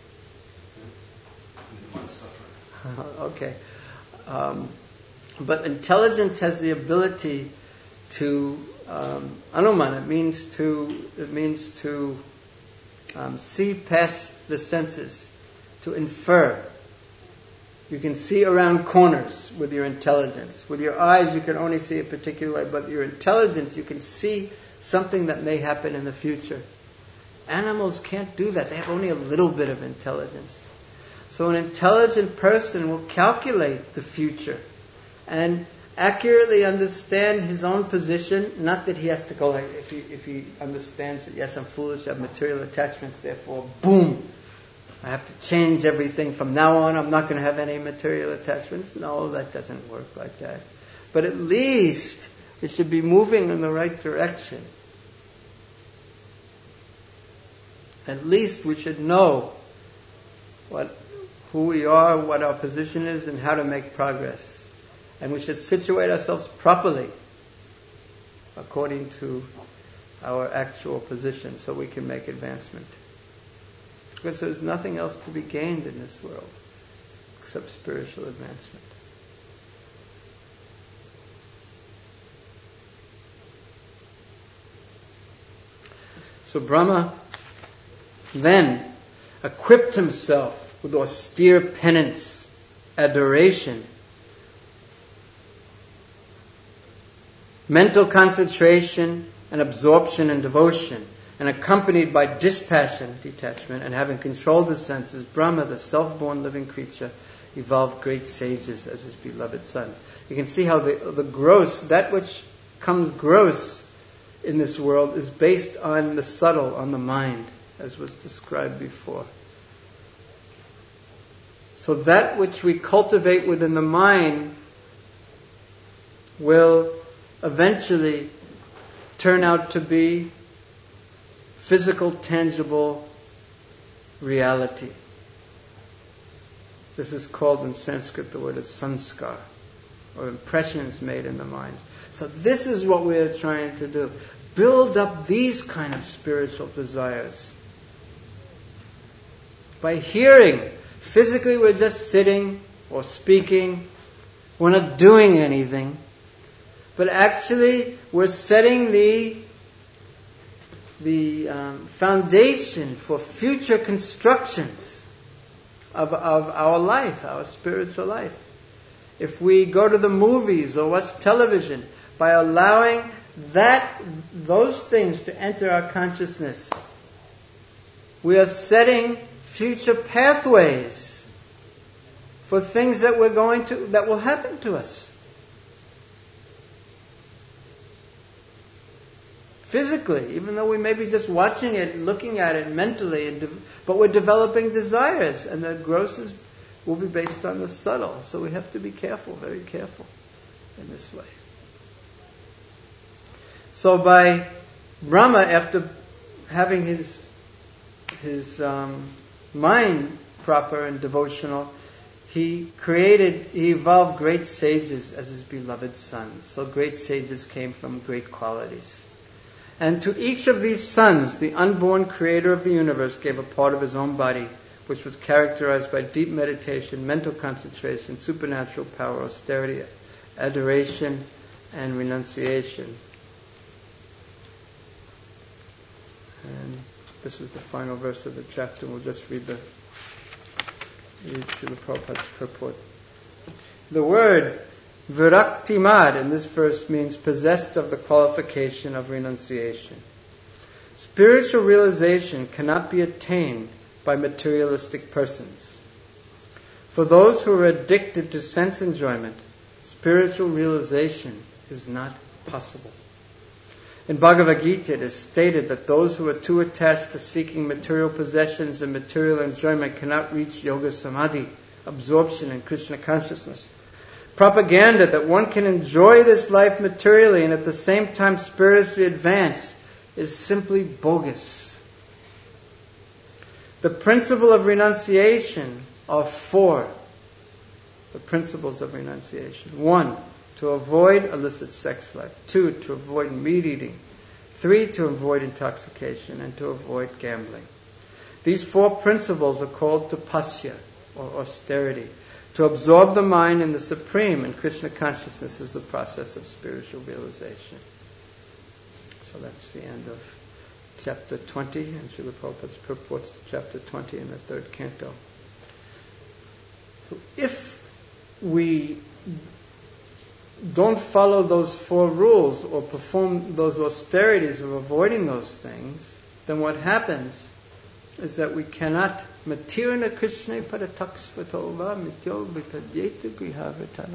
Okay. Um, but intelligence has the ability to um, anuman. It means to it means to um, see past the senses, to infer. You can see around corners with your intelligence. With your eyes, you can only see a particular way, but your intelligence, you can see something that may happen in the future. Animals can't do that. They have only a little bit of intelligence. So an intelligent person will calculate the future and accurately understand his own position. Not that he has to go like, if he, if he understands that, yes, I'm foolish, I have material attachments, therefore, boom, I have to change everything. From now on, I'm not going to have any material attachments. No, that doesn't work like that. But at least it should be moving in the right direction. At least we should know what, who we are, what our position is, and how to make progress. And we should situate ourselves properly according to our actual position so we can make advancement. Because there's nothing else to be gained in this world except spiritual advancement. So Brahma then equipped himself with austere penance, adoration, mental concentration, and absorption and devotion, and accompanied by dispassion, detachment, and having controlled the senses, Brahma, the self-born living creature, evolved great sages as his beloved sons. You can see how the, the gross, that which comes gross in this world, is based on the subtle, on the mind, as was described before. So that which we cultivate within the mind will eventually turn out to be physical, tangible reality. This is called in Sanskrit, the word is sanskar, or impressions made in the mind. So this is what we are trying to do. Build up these kind of spiritual desires. By hearing, physically we're just sitting or speaking, we're not doing anything, but actually we're setting the the um, foundation for future constructions of, of our life, our spiritual life. If we go to the movies or watch television, by allowing that those things to enter our consciousness, we are setting future pathways for things that we're going to that will happen to us. Physically, even though we may be just watching it, looking at it mentally, and de- but we're developing desires, and the gross is, will be based on the subtle. So we have to be careful, very careful in this way. So by Brahma, after having his his um, mind proper and devotional, he created, he evolved great sages as his beloved sons. So great sages came from great qualities. And to each of these sons, the unborn creator of the universe gave a part of his own body, which was characterized by deep meditation, mental concentration, supernatural power, austerity, adoration, and renunciation. And this is the final verse of the chapter. We'll just read the read Srila Prabhupada's purport. The word viraktimad in this verse means possessed of the qualification of renunciation. Spiritual realization cannot be attained by materialistic persons. For those who are addicted to sense enjoyment, spiritual realization is not possible. In Bhagavad Gita it is stated that those who are too attached to seeking material possessions and material enjoyment cannot reach yoga samadhi, absorption in Krishna consciousness. Propaganda that one can enjoy this life materially and at the same time spiritually advance is simply bogus. The principle of renunciation are four. The principles of renunciation. One, to avoid illicit sex life. Two, to avoid meat eating. Three, to avoid intoxication and to avoid gambling. These four principles are called tapasya, or austerity. To absorb the mind in the Supreme and Krishna consciousness is the process of spiritual realization. So that's the end of chapter twenty, and Srila Prabhupada's purports to chapter twenty in the third canto. So if we don't follow those four rules or perform those austerities of avoiding those things, then what happens is that we cannot matirna Krishna parataksvatova mityo vipadyeta grihavatana.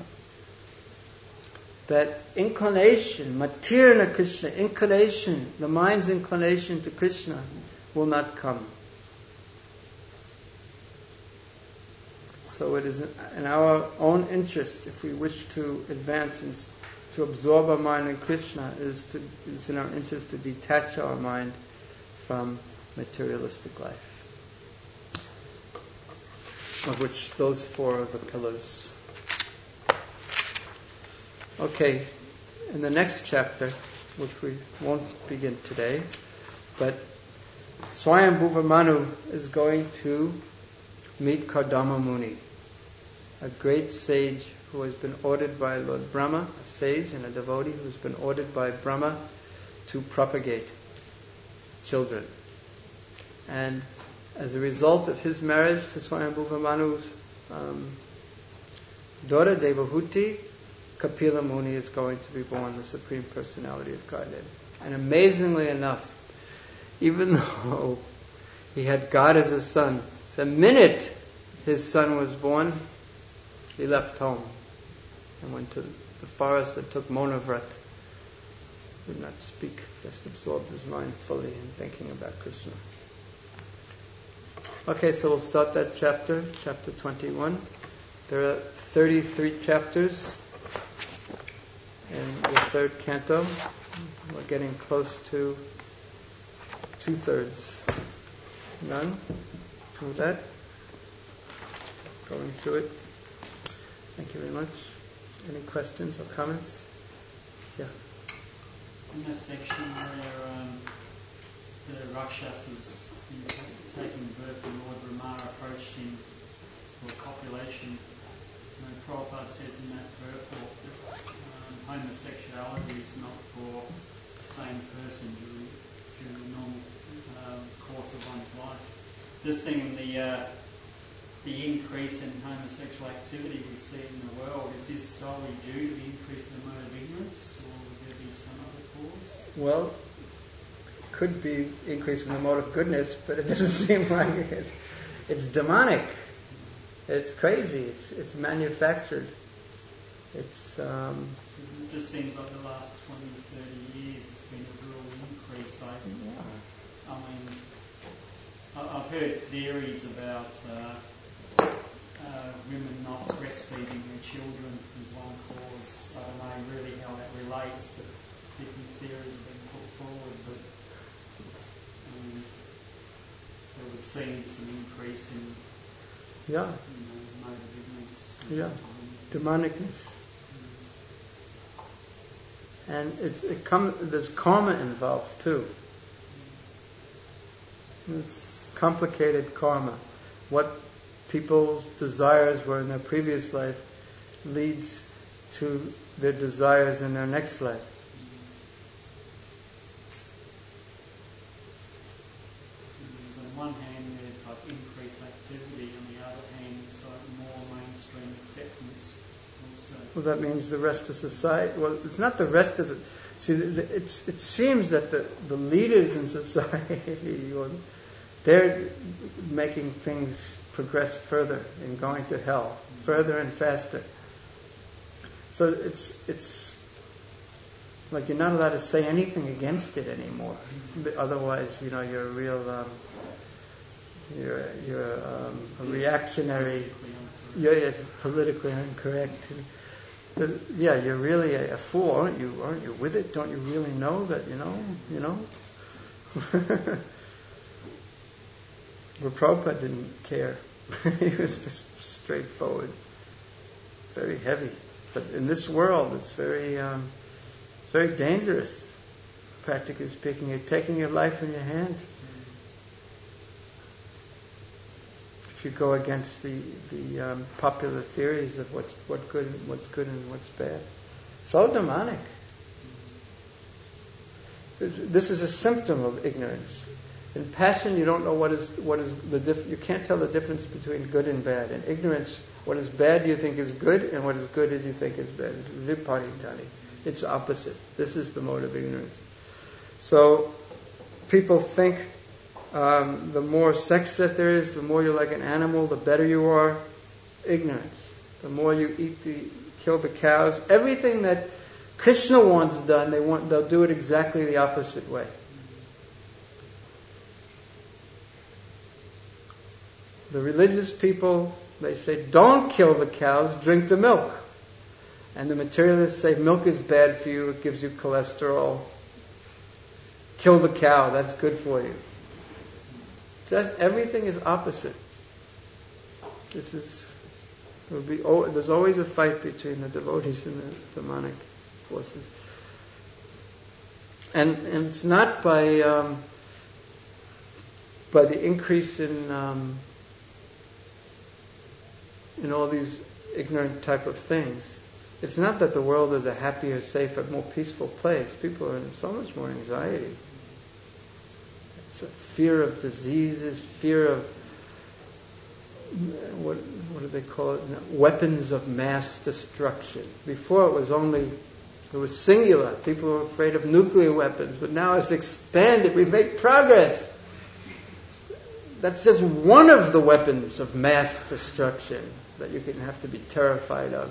That inclination, matirna Krishna, inclination, the mind's inclination to Krishna will not come. So it is in our own interest, if we wish to advance and to absorb our mind in Krishna, it is, to, it is in our interest to detach our mind from materialistic life, of which those four are the pillars. Okay, in the next chapter, which we won't begin today, but Swayambhuva Manu is going to meet Kardama Muni, a great sage who has been ordered by Lord Brahma, a sage and a devotee who has been ordered by Brahma to propagate children. And as a result of his marriage to Swayambhuva Manu's um, daughter Devahuti, Kapila Muni is going to be born, the Supreme Personality of Godhead. And amazingly enough, even though he had God as his son, the minute his son was born, he left home and went to the forest and took Monavrat. Did not speak, just absorbed his mind fully in thinking about Krishna. Okay, so we'll start that chapter, chapter twenty-one. There are thirty-three chapters in the third canto. We're getting close to two-thirds. None? With that, going through it. Thank you very much. Any questions or comments? Yeah. In that section where um, the Rakshasas taking birth and Lord Brahma approached him for copulation, you know, Prabhupada says in that purport that um, homosexuality is not for the same person during, during the normal um, course of one's life. Just thinking the uh, the increase in homosexual activity we see in the world, is this solely due to the increase in the mode of ignorance, or would there be some other cause? Well, it could be increase in the mode of goodness, but it doesn't seem like it. It's demonic. It's crazy. It's it's manufactured. It's um, it just seems like the last twenty, thirty years it's been a real increase. Like, yeah. I mean, I've heard theories about uh, uh, women not breastfeeding their children as one cause. I don't know really how that relates, but different theories have been put forward. But um, there would seem some increase in, yeah, you know, mode of ignorance. Yeah, demonicness. Mm. And it's it come. There's karma involved too. It's complicated karma. What people's desires were in their previous life leads to their desires in their next life. Well, that means the rest of society. Well, it's not the rest of the. See, it's, it seems that the, the leaders in society, they're making things progress further and going to hell, further and faster. So it's it's like you're not allowed to say anything against it anymore. Otherwise, you know, you're a real, um, you're you're um, a reactionary. You're, you're politically incorrect. But yeah, you're really a, a fool, aren't you? Aren't you with it? Don't you really know that? You know, you know. Well, Prabhupada didn't care. He was just straightforward, very heavy. But in this world, it's very, um, it's very dangerous. Practically speaking, you're taking your life in your hands. If you go against the the um, popular theories of what's what good, what's good and what's bad, so demonic. This is a symptom of ignorance. In passion, you don't know what is what is the diff- you can't tell the difference between good and bad. In ignorance, what is bad you think is good, and what is good you think is bad. It's viparitani. It's opposite. This is the mode of ignorance. So people think um, the more sex that there is, the more you're like an animal, the better you are. Ignorance. The more you eat the kill the cows, everything that Krishna wants done, they want they'll do it exactly the opposite way. The religious people, they say, don't kill the cows, drink the milk. And the materialists say, milk is bad for you, it gives you cholesterol. Kill the cow, that's good for you. Just, everything is opposite. This is, there will be, oh, there's always a fight between the devotees and the demonic forces. And, and it's not by, um, by the increase in... Um, in all these ignorant type of things. It's not that the world is a happier, safer, more peaceful place. People are in so much more anxiety. It's a fear of diseases, fear of, what, what do they call it? Weapons of mass destruction. Before it was only, it was singular. People were afraid of nuclear weapons, but now it's expanded. We've made progress. That's just one of the weapons of mass destruction that you can have to be terrified of.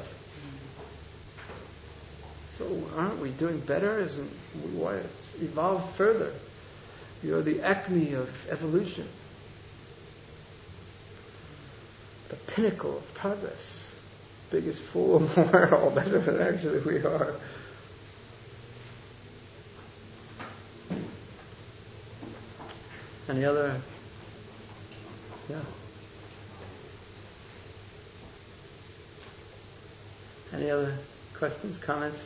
So aren't we doing better? Isn't why evolve further? You're the acme of evolution, the pinnacle of progress, biggest fool in the world. That's what actually we are. Any other? Yeah. Any other questions, comments?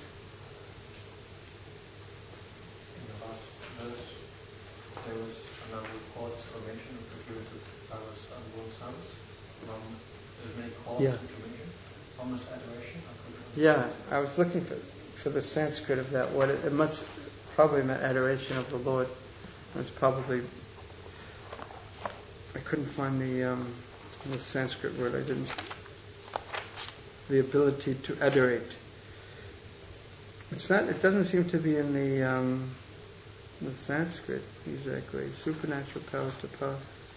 In the last verse, there was another report or mention of the Guru Tava's unborn sons. Um, there's many calls Yeah. which you mentioned. Almost adoration. Yeah, I was looking for for the Sanskrit of that. What it, it must probably meant adoration of the Lord. It was probably. I couldn't find the um, the Sanskrit word. I didn't. The ability to adorate. It's not. It doesn't seem to be in the um, the Sanskrit exactly. Supernatural power to power.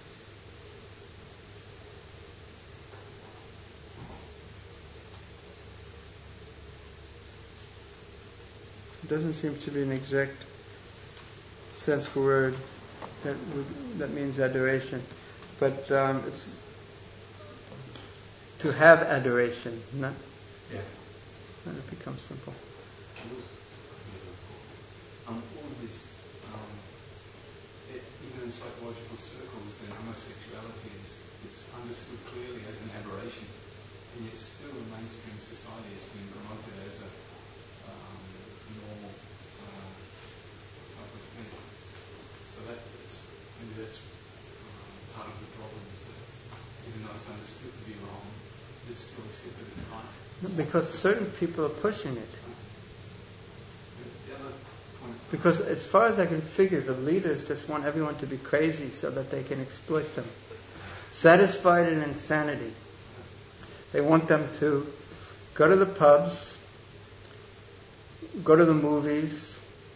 It doesn't seem to be an exact Sanskrit word that that means adoration, but um, it's to have adoration, not. Yeah. Then it becomes simple. Um, all of this, um, it, even in psychological circles, then homosexuality is it's understood clearly as an aberration, and yet still in mainstream society it's been promoted as a um, normal uh, type of thing. So that, that's, maybe that's um, part of the problem, is that even though it's understood to be wrong, it's still accepted as right. Because certain people are pushing it. The other point, Because as far as I can figure, the leaders just want everyone to be crazy so that they can exploit them. Satisfied in insanity. They want them to go to the pubs, go to the movies,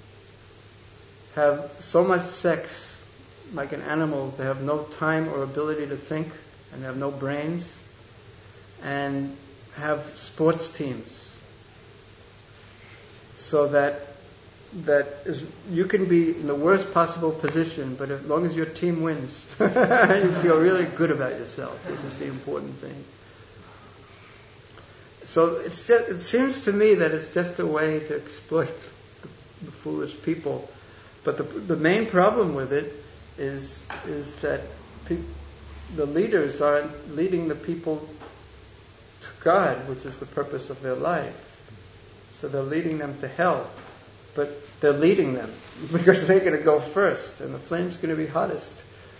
have so much sex like an animal. They have no time or ability to think and have no brains, and have sports teams so that that is, you can be in the worst possible position, but as long as your team wins, you feel really good about yourself, which is the important thing. So it's just, it seems to me that it's just a way to exploit the, the foolish people. But the the main problem with it is is that pe- the leaders aren't leading the people to God, which is the purpose of their life. So they're leading them to hell. But they're leading them because they're going to go first, and the flame's going to be hottest.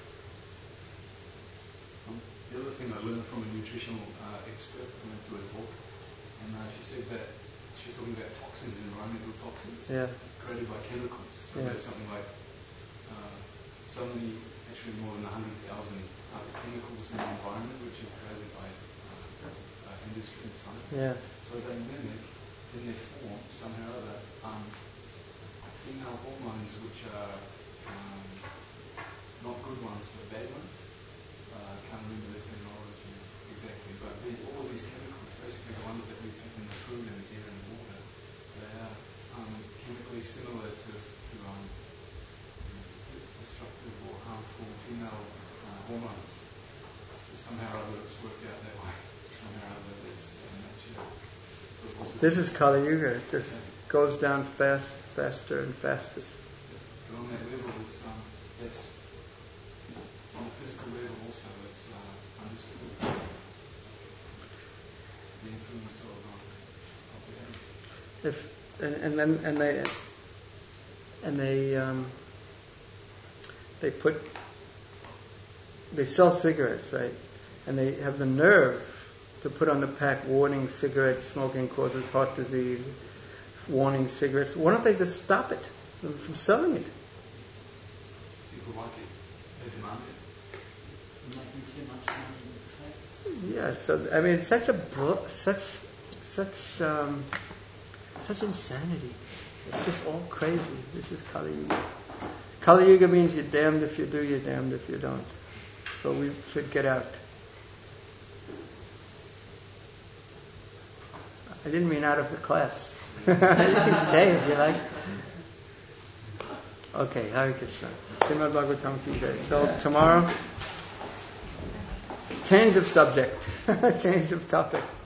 Um, the other thing I learned from a nutritional uh, expert, I went to a talk, and uh, she said that she was talking about toxins, environmental toxins, Yeah. created by chemicals. So Yeah. there's something like uh, so many, actually more than one hundred thousand uh, chemicals in the environment which are created by uh, uh, industry and science. Yeah. So they mimic in their form, somehow or other, um, female hormones which are um, not good ones but bad ones. Uh, I can't remember the terminology exactly, but the, all of these chemicals, basically the ones that we take in the food and the air and the water, they are um, chemically similar to, to um, destructive or harmful female uh, hormones. So somehow or other it's worked out that way. Somehow or other it's uh, nature. This is Kali Yuga. It just goes down fast, faster and fastest. But on that level, it's um, it's on a physical level also. It's uh, understood the influence of um, of the air. If and, and then and they and they um, they put they sell cigarettes, right? And they have the nerve to put on the pack warning cigarette smoking causes heart disease, warning cigarettes. Why don't they just stop it from selling it? People like it. They demand it. Making too much money with tax. Yeah. So I mean, it's such a bro- such such um, such insanity. It's just all crazy. This is Kali Yuga. Kali Yuga means you're damned if you do, you're damned if you don't. So we should get out. I didn't mean out of the class. You can stay if you like. Okay, Hare Krishna. Srimad Bhagavatam ki jai. So tomorrow, change of subject, change of topic.